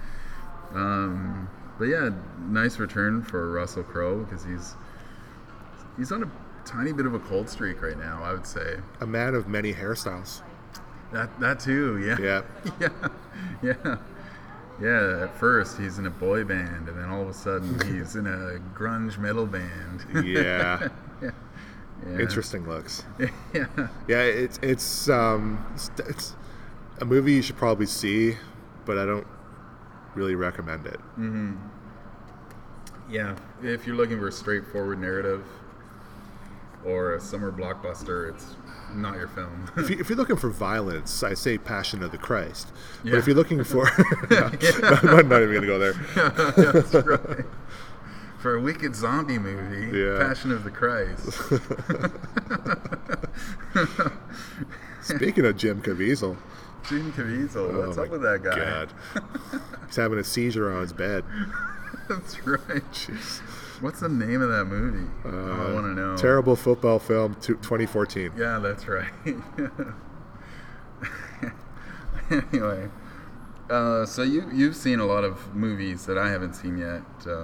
But yeah, nice return for Russell Crowe because he's on a tiny bit of a cold streak right now, I would say. A man of many hairstyles. That too, yeah. Yeah. Yeah. Yeah. Yeah, at first he's in a boy band, and then all of a sudden he's in a grunge metal band. Yeah. Yeah. Interesting looks. Yeah. Yeah, it's a movie you should probably see, but I don't really recommend it. Mm-hmm. Yeah, if you're looking for a straightforward narrative or a summer blockbuster, it's not your film. If you're looking for violence, I say Passion of the Christ. Yeah. But if you're looking for... I'm not even going to go there. Yeah, that's right. For a wicked zombie movie, Yeah. Passion of the Christ. Speaking of Jim Caviezel. Jim Caviezel, what's up with that guy? God. He's having a seizure on his bed. That's right. Jeez. What's the name of that movie? I want to know. Terrible football film, 2014. Yeah, that's right. Anyway, so you've seen a lot of movies that I haven't seen yet,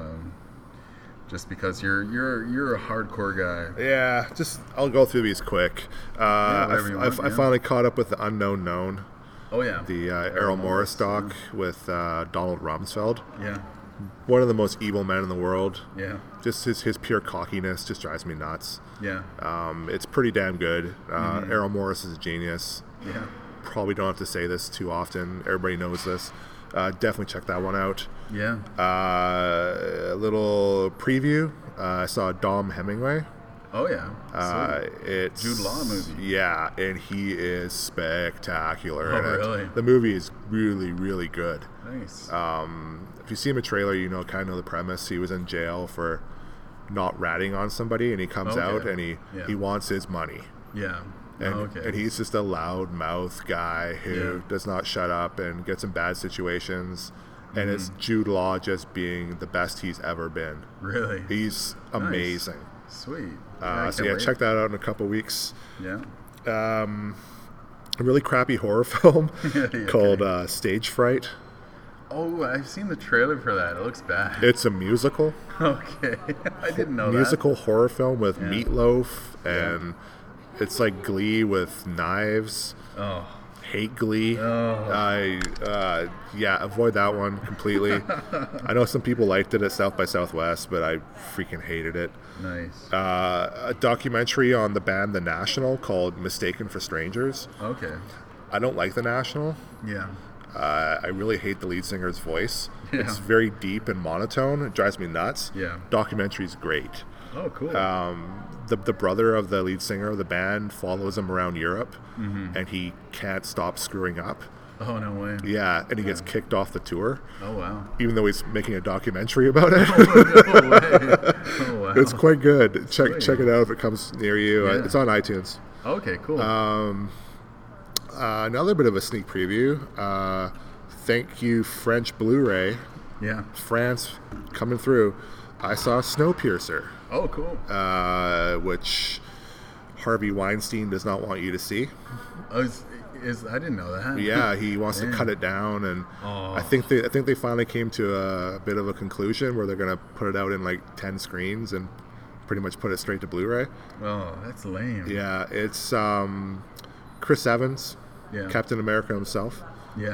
just because you're a hardcore guy. Yeah, I'll go through these quick. I finally caught up with The Unknown Known. Oh yeah. The Errol Morris doc with Donald Rumsfeld. Yeah. One of the most evil men in the world. Yeah. Just his pure cockiness just drives me nuts. Yeah. It's pretty damn good. Errol Morris is a genius. Yeah. Probably don't have to say this too often. Everybody knows this. Definitely check that one out. Yeah. A little preview. I saw Dom Hemingway. Oh yeah. It's Jude Law movie. Yeah, and he is spectacular. Oh really? The movie is really, really good. Nice. If you see him in a trailer, you kind of know the premise. He was in jail for not ratting on somebody, and he comes out and he wants his money. Yeah. And he's just a loud mouth guy who does not shut up and gets in bad situations. And it's Jude Law just being the best he's ever been. Really? He's amazing. Nice. Sweet. Check that out in a couple weeks. Yeah. A really crappy horror film called Stage Fright. Oh, I've seen the trailer for that. It looks bad. It's a musical. Okay. I didn't know musical horror film with Meatloaf, and it's like Glee with knives. Oh. Hate Glee. Oh. Avoid that one completely. I know some people liked it at South by Southwest, but I freaking hated it. Nice. A documentary on the band The National called Mistaken for Strangers. Okay. I don't like The National. Yeah. I really hate the lead singer's voice. Yeah. It's very deep and monotone. It drives me nuts. Yeah. Documentary's great. Oh, cool. The brother of the lead singer of the band follows him around Europe, and he can't stop screwing up. Oh, no way. Yeah, and he gets kicked off the tour. Oh, wow. Even though he's making a documentary about it. Oh, no way. Oh, wow. It's quite good. Check it out if it comes near you. Yeah. It's on iTunes. Okay, cool. Another bit of a sneak preview. Thank you, French Blu-ray. Yeah. France coming through. I saw Snowpiercer. Oh, cool. Which Harvey Weinstein does not want you to see. I didn't know that. Yeah, he wants to cut it down, and I think they finally came to a bit of a conclusion where they're going to put it out in like 10 screens and pretty much put it straight to Blu-ray. Oh, that's lame. Yeah, it's Chris Evans, Captain America himself. Yeah.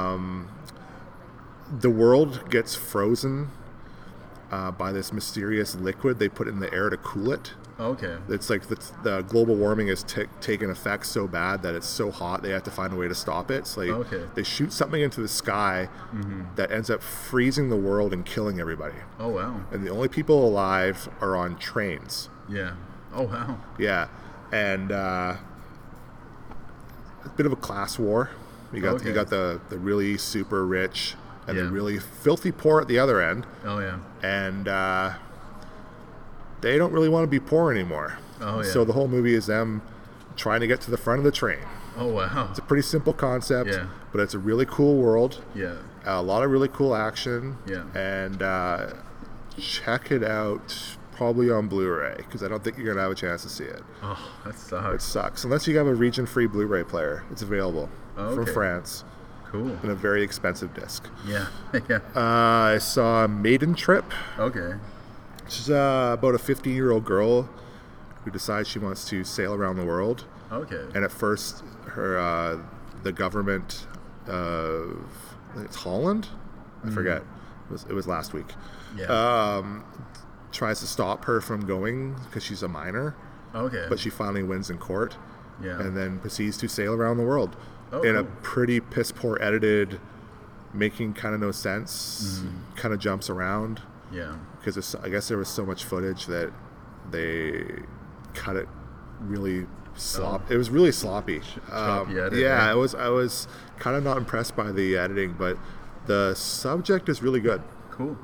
The world gets frozen by this mysterious liquid they put in the air to cool it. Okay. It's like the global warming has taken effect so bad that it's so hot they have to find a way to stop it. So they shoot something into the sky that ends up freezing the world and killing everybody. Oh, wow. And the only people alive are on trains. Yeah. Oh, wow. Yeah. And a bit of a class war. You got the really super rich and the really filthy poor at the other end. Oh yeah. And they don't really want to be poor anymore. Oh yeah. So the whole movie is them trying to get to the front of the train. Oh wow. It's a pretty simple concept, but it's a really cool world. Yeah. A lot of really cool action. Yeah. And check it out probably on Blu-ray, because I don't think you're going to have a chance to see it. Oh, that sucks. It sucks. Unless you have a region-free Blu-ray player. It's available from France. Cool. In a very expensive disc. Yeah. Yeah. I saw Maiden Trip. Okay. Which is about a 15-year-old girl who decides she wants to sail around the world. Okay. And at first, the government of it's Holland? I forget. It was last week. Yeah. Tries to stop her from going because she's a minor. Okay. But she finally wins in court. Yeah. And then proceeds to sail around the world in a pretty piss poor edited, making kind of no sense. Kind of jumps around. Yeah. Because I guess there was so much footage that they cut it really It was really sloppy. Yeah. I was kind of not impressed by the editing, but the subject is really good. Cool.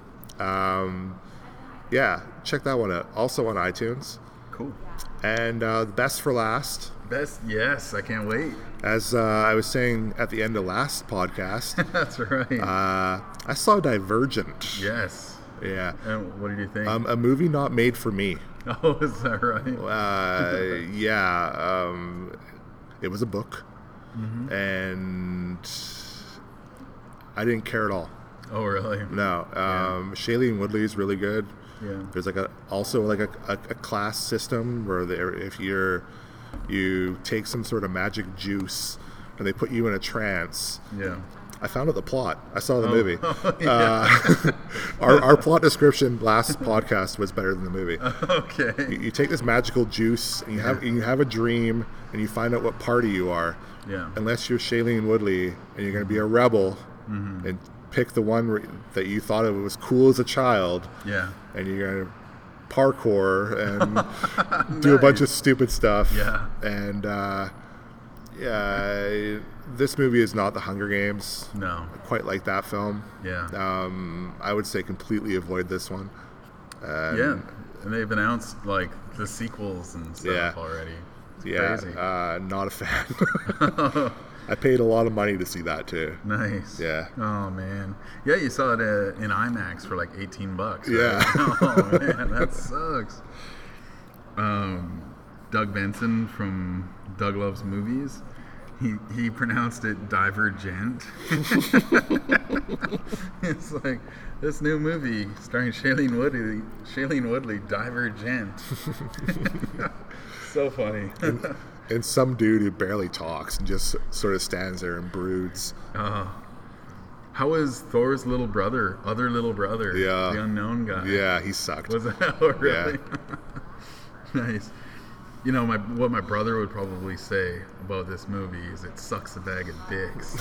Yeah, check that one out. Also on iTunes. Cool. And Best for Last. Best, yes, I can't wait. As I was saying at the end of last podcast. That's right. I saw Divergent. Yes. Yeah. And what did you think? A movie not made for me. Oh, is that right? Yeah. It was a book. And I didn't care at all. Oh, really? No. Shailene Woodley is really good. Yeah. There's also a class system where if you take some sort of magic juice and they put you in a trance. Yeah. I found out the plot. I saw the movie. Our plot description last podcast was better than the movie. Okay. You take this magical juice and you have a dream and you find out what party you are. Yeah. Unless you're Shailene Woodley and you're going to be a rebel and pick the one that you thought it was cool as a child. Yeah. And you're going to parkour and do a bunch of stupid stuff. Yeah. And this movie is not The Hunger Games. No. Quite like that film. Yeah. I would say completely avoid this one. And they've announced like the sequels and stuff already. It's crazy. Not a fan. I paid a lot of money to see that too. Nice. Yeah. Oh man. Yeah, you saw it in IMAX for like $18. Right? Yeah. Oh man, that sucks. Doug Benson from Doug Loves Movies. He pronounced it Divergent. It's like this new movie starring Shailene Woodley, Divergent. So funny. And some dude who barely talks and just sort of stands there and broods. How was Thor's other little brother? Yeah. The unknown guy. Yeah, he sucked. Was it? Oh, really? Yeah. Nice. You know, what my brother would probably say about this movie is it sucks a bag of dicks.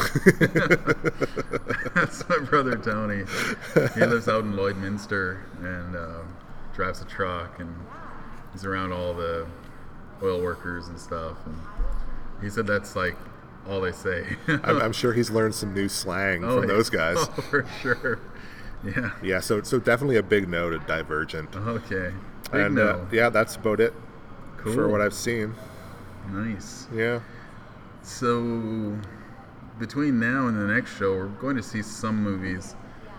That's my brother Tony. He lives out in Lloydminster and drives a truck, and he's around all the oil workers and stuff. And he said that's like all they say. I'm sure he's learned some new slang from those guys. Oh, for sure. Yeah. Yeah. So definitely a big no to Divergent. Okay. Big no. Yeah, that's about it. Cool. For what I've seen. Nice. Yeah. So between now and the next show, we're going to see some movies.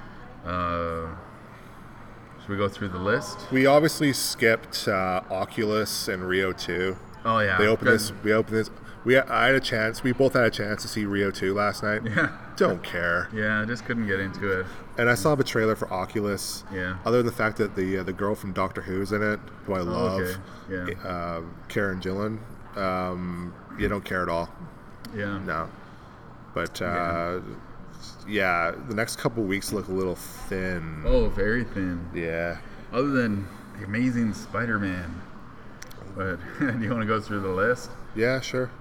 Should we go through the list? We obviously skipped Oculus and Rio 2. Oh yeah. We opened this. I had a chance. We both had a chance to see Rio 2 last night. Yeah. Don't care. Yeah, I just couldn't get into it. And I saw the trailer for Oculus. Yeah. Other than the fact that the girl from Doctor Who's in it, who I love, Yeah. Karen Gillan, you don't care at all. Yeah. No. But the next couple weeks look a little thin. Oh, very thin. Yeah. Other than The Amazing Spider-Man. But do you want to go through the list? Yeah, sure.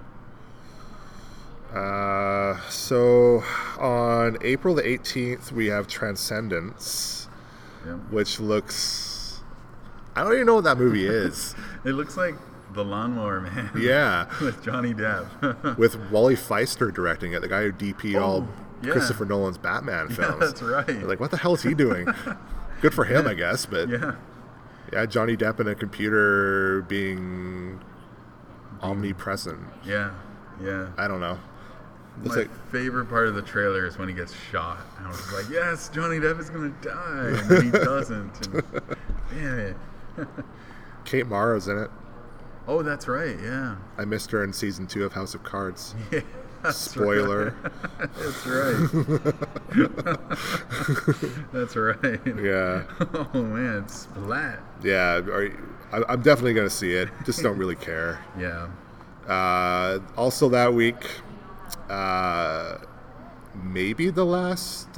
So on April the 18th, we have Transcendence, Yeah. which looks... I don't even know what that movie is. It looks like The Lawnmower Man. Yeah. With Johnny Depp. With Wally Feister directing it, the guy who DP'd all Christopher Nolan's Batman films. Yeah, that's right. They're like, what the hell is he doing? Good for him, I guess, but yeah, Johnny Depp and a computer being omnipresent. Yeah. I don't know. My favorite part of the trailer is when he gets shot. And I was like, yes, Johnny Depp is going to die. And then he doesn't. And, damn it. Kate Mara's in it. Oh, that's right, yeah. I missed her in season 2 of House of Cards. Yeah, spoiler. Right. That's right. That's right. Yeah. Oh, man, it's splat. Yeah, I'm definitely going to see it. Just don't really care. Yeah. Also that week, maybe the last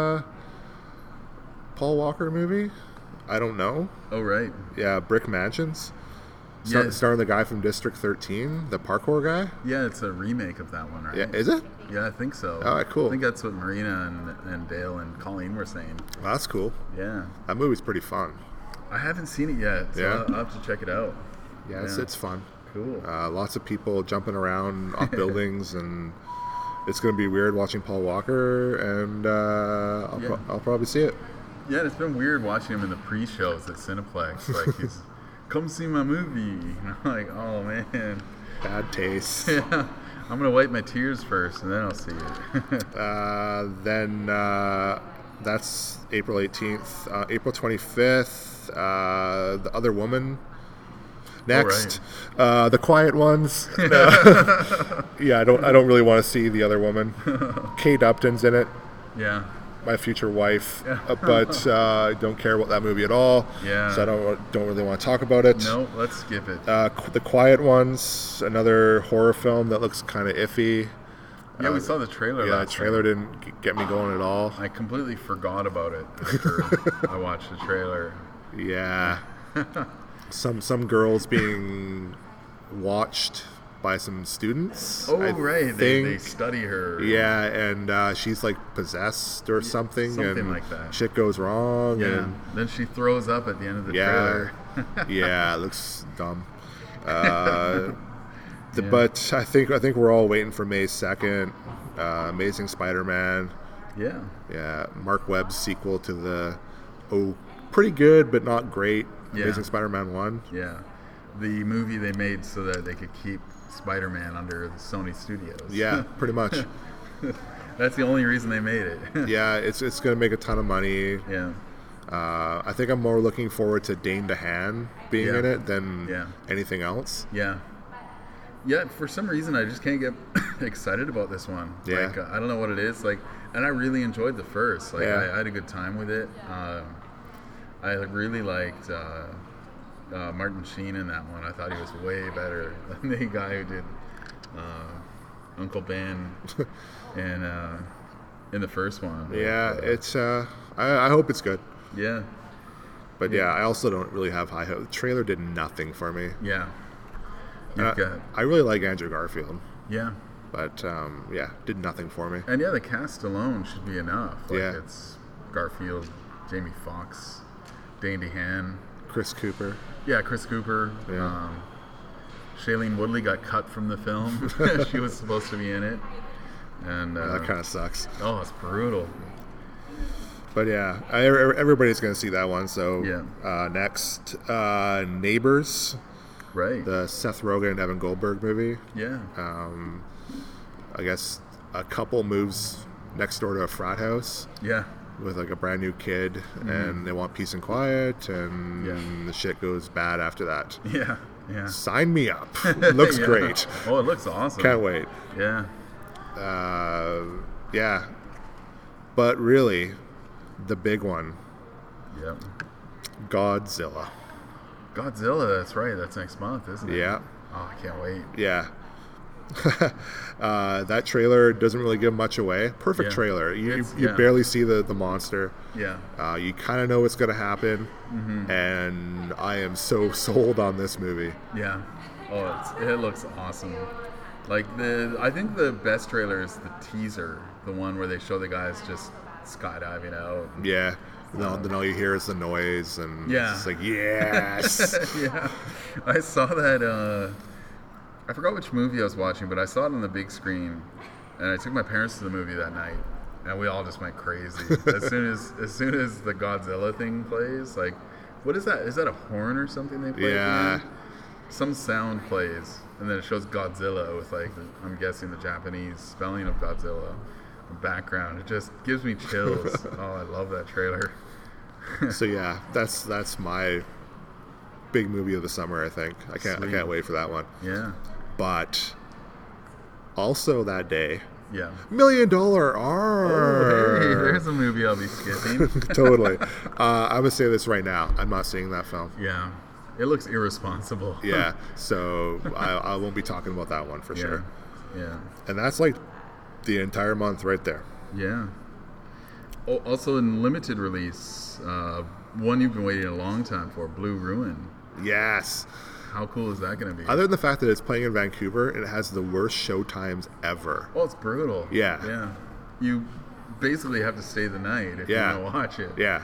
Paul Walker movie. I don't know. Oh, right. Yeah, Brick Mansions. Starring the guy from District 13, the parkour guy. Yeah, it's a remake of that one, right? Yeah, is it? Yeah, I think so. All right, cool. I think that's what Marina and Dale and Colleen were saying. Well, that's cool. Yeah. That movie's pretty fun. I haven't seen it yet, so I'll have to check it out. Yeah, it's fun. Cool. Lots of people jumping around off buildings, and it's going to be weird watching Paul Walker, and I'll probably see it. Yeah, it's been weird watching him in the pre-shows at Cineplex. Like, he's, come see my movie. And I'm like, oh, man. Bad taste. Yeah. I'm going to wipe my tears first, and then I'll see it. Then that's April 18th. April 25th, The Other Woman. Next, The Quiet Ones. Yeah, I don't really want to see The Other Woman. Kate Upton's in it. Yeah. My future wife, but I don't care about that movie at all. Yeah. So I don't really want to talk about it. No, let's skip it. The Quiet Ones, another horror film that looks kind of iffy. Yeah, we saw the trailer. Yeah, the trailer didn't get me going at all. I completely forgot about it after I watched the trailer. Yeah. Some girls being watched by some students. Oh, right. They study her. Yeah, and she's like possessed or something. Something and like that. Shit goes wrong. Yeah. And then she throws up at the end of the trailer. Yeah, it looks dumb. But I think we're all waiting for May 2nd. Amazing Spider-Man. Yeah. Yeah. Mark Webb's sequel to the pretty good but not great Amazing Spider-Man 1. Yeah. The movie they made so that they could keep Spider-Man under the Sony Studios. Yeah, pretty much. That's the only reason they made it. Yeah, it's going to make a ton of money. Yeah. I think I'm more looking forward to Dane DeHaan being in it than anything else. Yeah. Yeah, for some reason I just can't get excited about this one. Yeah. Like, I don't know what it is. Like, and I really enjoyed the first. Like, I had a good time with it. I really liked Martin Sheen in that one. I thought he was way better than the guy who did Uncle Ben in the first one. Yeah, it's I hope it's good. Yeah. But yeah, I also don't really have high hopes. The trailer did nothing for me. Yeah. I really like Andrew Garfield. Yeah. But did nothing for me. And the cast alone should be enough. Like, it's Garfield, Jamie Foxx, Dane DeHaan, Chris Cooper. Yeah, Chris Cooper. Yeah. Shailene Woodley got cut from the film. She was supposed to be in it. And that kind of sucks. Oh, it's brutal. But yeah, everybody's going to see that one. So next, Neighbors. Right. The Seth Rogen and Evan Goldberg movie. Yeah. I guess a couple moves next door to a frat house. Yeah. With like a brand new kid, and they want peace and quiet, and the shit goes bad after that. Yeah. Yeah. Sign me up. It looks great. Oh, it looks awesome. Can't wait. Yeah. Yeah. But really, the big one. Yep. Godzilla. Godzilla, that's right. That's next month, isn't it? Yeah. Oh, I can't wait. Yeah. That trailer doesn't really give much away. Perfect trailer. You barely see the monster. Yeah. You kind of know what's going to happen, and I am so sold on this movie. Yeah. Oh, it looks awesome. Like I think the best trailer is the teaser, the one where they show the guys just skydiving out. Yeah. Then all you hear is the noise, and yeah. it's like, yes. Yeah. I saw that, I forgot which movie I was watching, but I saw it on the big screen, and I took my parents to the movie that night, and we all just went crazy. as soon as the Godzilla thing plays, like, what is that? Is that a horn or something they play? Yeah. Some sound plays, and then it shows Godzilla with, like, I'm guessing the Japanese spelling of Godzilla in the background. It just gives me chills. Oh, I love that trailer. So yeah, that's my big movie of the summer. I think I can't wait for that one. Yeah. But also that day, yeah, $1 Million R. Oh, hey, there's a movie I'll be skipping. Totally. I would say this right now. I'm not seeing that film. Yeah. It looks irresponsible. Yeah. So I won't be talking about that one for sure. Yeah. And that's like the entire month right there. Yeah. Oh, also in limited release, one you've been waiting a long time for, Blue Ruin. Yes. How cool is that going to be? Other than the fact that it's playing in Vancouver, it has the worst show times ever. Oh, it's brutal. Yeah. Yeah. You basically have to stay the night if you want to watch it. Yeah.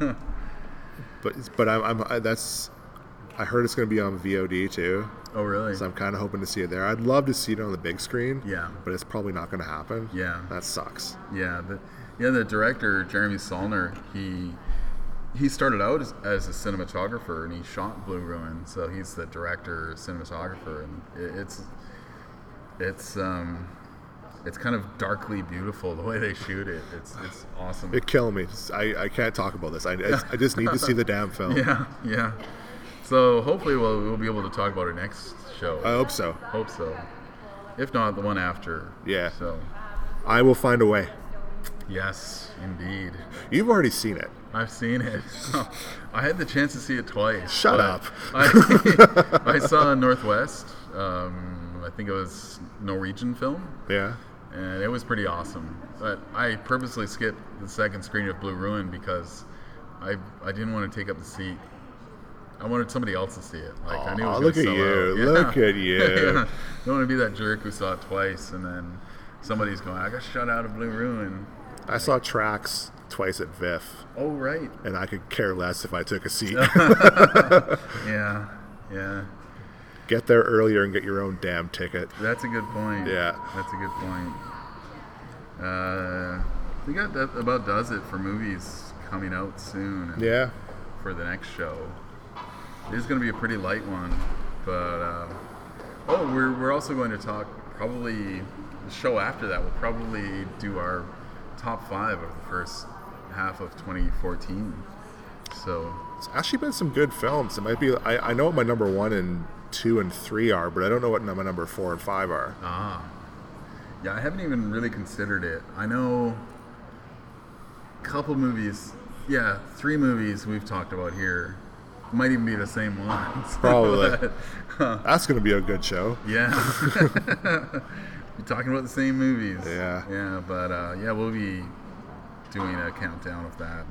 but I heard it's going to be on VOD too. Oh, really? So I'm kind of hoping to see it there. I'd love to see it on the big screen. Yeah. But it's probably not going to happen. Yeah. That sucks. Yeah. The director, Jeremy Saulnier, he started out as a cinematographer, and he shot Blue Ruin. So he's the director, cinematographer, and it's kind of darkly beautiful the way they shoot it. It's awesome. It killed me. I can't talk about this. I just need to see the damn film. Yeah. So hopefully we'll be able to talk about it next show. I hope so. If not, the one after. Yeah. So I will find a way. Yes, indeed. You've already seen it. I've seen it. I had the chance to see it twice. Shut up. I saw Northwest. I think it was Norwegian film. Yeah. And it was pretty awesome. But I purposely skipped the second screening of Blue Ruin because I didn't want to take up the seat. I wanted somebody else to see it. Like, I knew it was look going at to you. sell out. Yeah. Look at you. Yeah. Don't want to be that jerk who saw it twice and then somebody's going, I got shut out of Blue Ruin. I saw Tracks twice at VIF. Oh, right. And I could care less if I took a seat. Yeah. Get there earlier and get your own damn ticket. That's a good point. Yeah. That's a good point. We got that about does it for movies coming out soon. Yeah. For the next show. It is going to be a pretty light one. But, we're also going to talk probably the show after that. We'll probably do our top 5 of the first half of 2014. So it's actually been some good films. It might be. I know what my number 1 and 2 and 3 are, but I don't know what my number 4 and 5 are. Yeah, I haven't even really considered it. I know a couple movies. Yeah, 3 movies we've talked about here. Might even be the same ones. Probably. That's going to be a good show. Yeah. You're talking about the same movies. Yeah. Yeah, but we'll be doing a countdown of that.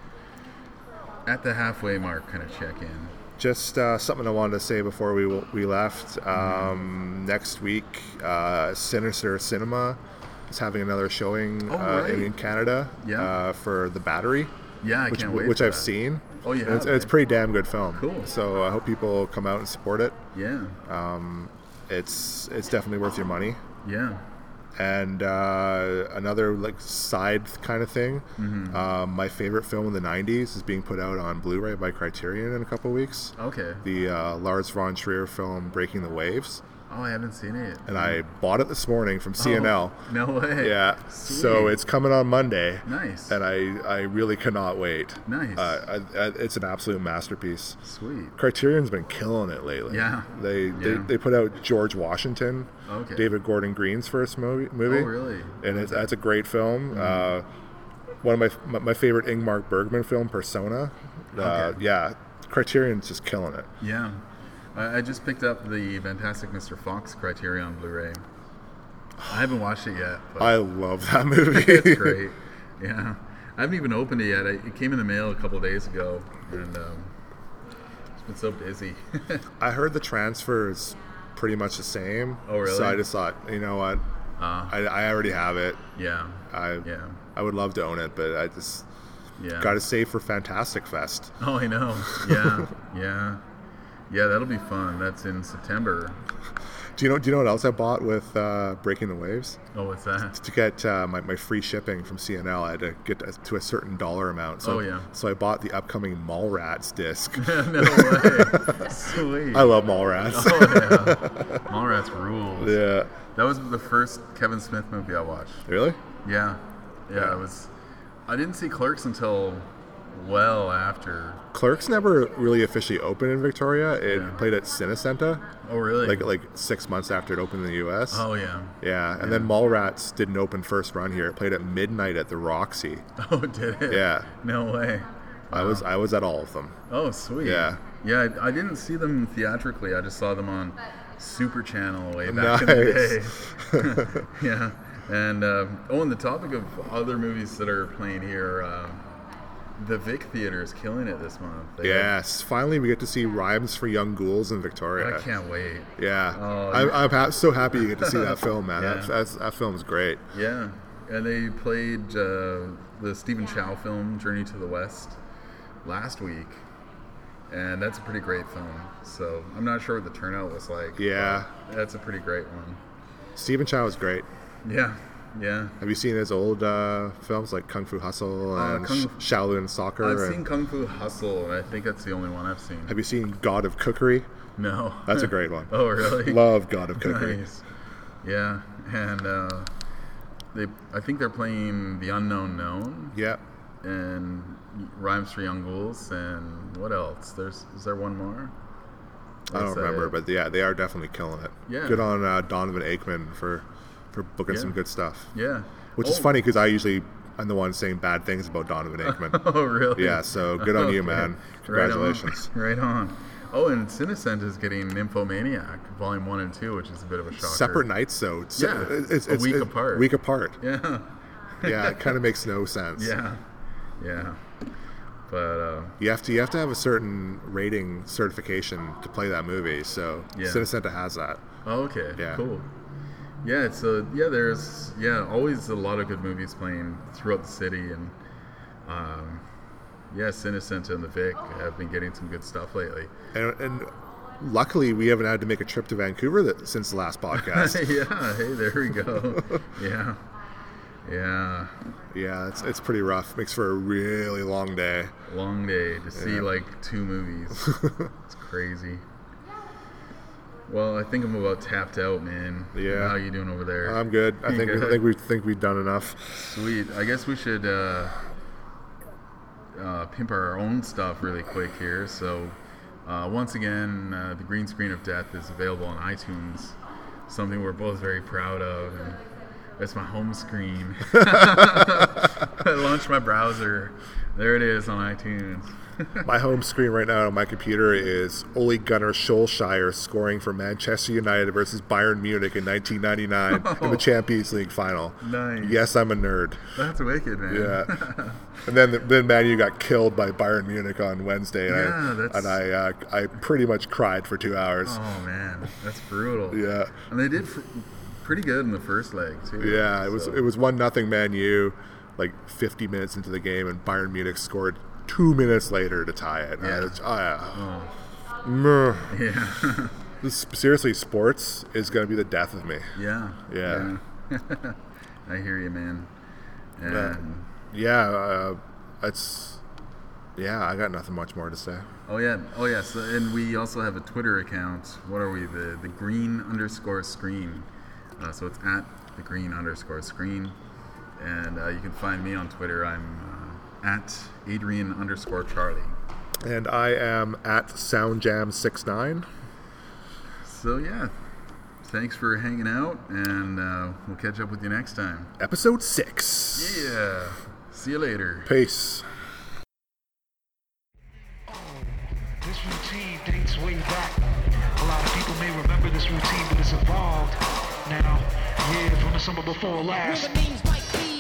At the halfway mark, kind of check in. Just something I wanted to say before we left. Next week, Sinister Cinema is having another showing in Canada for The Battery. Yeah, I can't wait. Which I've seen. Oh, yeah. It's a pretty damn good film. Cool. So I hope people come out and support it. Yeah. It's definitely worth your money. Yeah. And another like side kind of thing. My favorite film in the 90s is being put out on Blu-ray by Criterion in a couple of weeks. Okay. The Lars von Trier film Breaking the Waves. Oh, I haven't seen it. And I bought it this morning from CNL. Oh, no way. Yeah. Sweet. So it's coming on Monday. Nice. And I really cannot wait. Nice. It's an absolute masterpiece. Sweet. Criterion's been killing it lately. Yeah. They put out George Washington, David Gordon Green's first movie. Oh, really? And that's a great film. One of my favorite Ingmar Bergman film, Persona. Yeah. Criterion's just killing it. Yeah. I just picked up the Fantastic Mr. Fox Criterion on Blu-ray. I haven't watched it yet. But I love that movie. It's great. Yeah. I haven't even opened it yet. It came in the mail a couple of days ago, and it's been so busy. I heard the transfer is pretty much the same. Oh, really? So I just thought, you know what? I already have it. Yeah. I would love to own it, but Yeah. Got to save for Fantastic Fest. Oh, I know. Yeah, yeah, that'll be fun. That's in September. Do you know what else I bought with Breaking the Waves? Oh, what's that? To get my free shipping from CNL, I had to get to a certain dollar amount. So, So I bought the upcoming Mallrats disc. No way. Sweet. I love Mallrats. Oh, yeah. Mallrats rules. Yeah. That was the first Kevin Smith movie I watched. Really? Yeah. I didn't see Clerks until well after. Clerks never really officially opened in Victoria. It played at Cinecenta. Oh, really? Like 6 months after it opened in the U.S. Oh, yeah. Yeah, and then Mallrats didn't open first run here. It played at midnight at the Roxy. Oh, did it? Yeah. No way. Wow. I was at all of them. Oh, sweet. Yeah. Yeah, I didn't see them theatrically. I just saw them on Super Channel way back in the day. Yeah. And on the topic of other movies that are playing here, the Vic Theater is killing it this month. Yes, finally we get to see Rhymes for Young Ghouls in Victoria. I can't wait. Yeah, I'm so happy you get to see that film, man. That film's great. Yeah, and they played the Stephen Chow film Journey to the West last week, and that's a pretty great film. So I'm not sure what the turnout was like. Yeah, that's a pretty great one. Stephen Chow is great. Yeah. Yeah. Have you seen his old films like Kung Fu Hustle and Shaolin Soccer? I've seen Kung Fu Hustle, and I think that's the only one I've seen. Have you seen God of Cookery? No. That's a great one. Oh, really? Love God of Cookery. Nice. Yeah, and I think they're playing The Unknown Known. Yeah. And Rhymes for Young Ghouls, and what else? Is there one more? I don't remember, but yeah, they are definitely killing it. Yeah. Good on Donovan Aikman for booking some good stuff. Yeah. Which is funny because I'm the one saying bad things about Donovan Aikman. Oh, really? Yeah, so good on you, man. Congratulations. Right on. Oh, and Cinecent is getting Nymphomaniac, Volume 1 and 2, which is a bit of a shocker. Separate nights, though. Yeah, it's a week apart. Week apart. Yeah. Yeah, it kind of makes no sense. Yeah. Yeah. But you have to have a certain rating certification to play that movie, so Cinecenta has that. Oh, okay. Yeah. Cool. Yeah, so there's always a lot of good movies playing throughout the city, and Cinecenta and the Vic have been getting some good stuff lately. And luckily, we haven't had to make a trip to Vancouver since the last podcast. Yeah, hey, there we go. Yeah, it's pretty rough. Makes for a really long day. Long day to see like 2 movies. It's crazy. Well, I think I'm about tapped out, man. Yeah. How are you doing over there? I'm good. I think we've done enough. Sweet. I guess we should pimp our own stuff really quick here. So, once again, The Green Screen of Death is available on iTunes. Something we're both very proud of. And that's my home screen. I launched my browser. There it is on iTunes. My home screen right now on my computer is Ole Gunnar Solskjaer scoring for Manchester United versus Bayern Munich in 1999 in the Champions League final. Nice. Yes, I'm a nerd. That's wicked, man. Yeah. And then Man U got killed by Bayern Munich on Wednesday, and I pretty much cried for 2 hours. Oh man, that's brutal. Yeah. And they did pretty good in the first leg too. Yeah, it was 1-0 Man U, like 50 minutes into the game, and Bayern Munich scored 2 minutes later to tie it. Seriously, sports is going to be the death of me. Yeah. I hear you, man. And I got nothing much more to say. Oh yeah. So, and we also have a Twitter account. What are we? The green_screen. So it's at the green_screen, and you can find me on Twitter. I'm at Adrian_Charlie. And I am at SoundJam69. So yeah, thanks for hanging out, and we'll catch up with you next time. Episode 6. Yeah. See you later. Peace. This routine dates way back. A lot of people may remember this routine, but it's evolved now. Yeah, from the summer before last.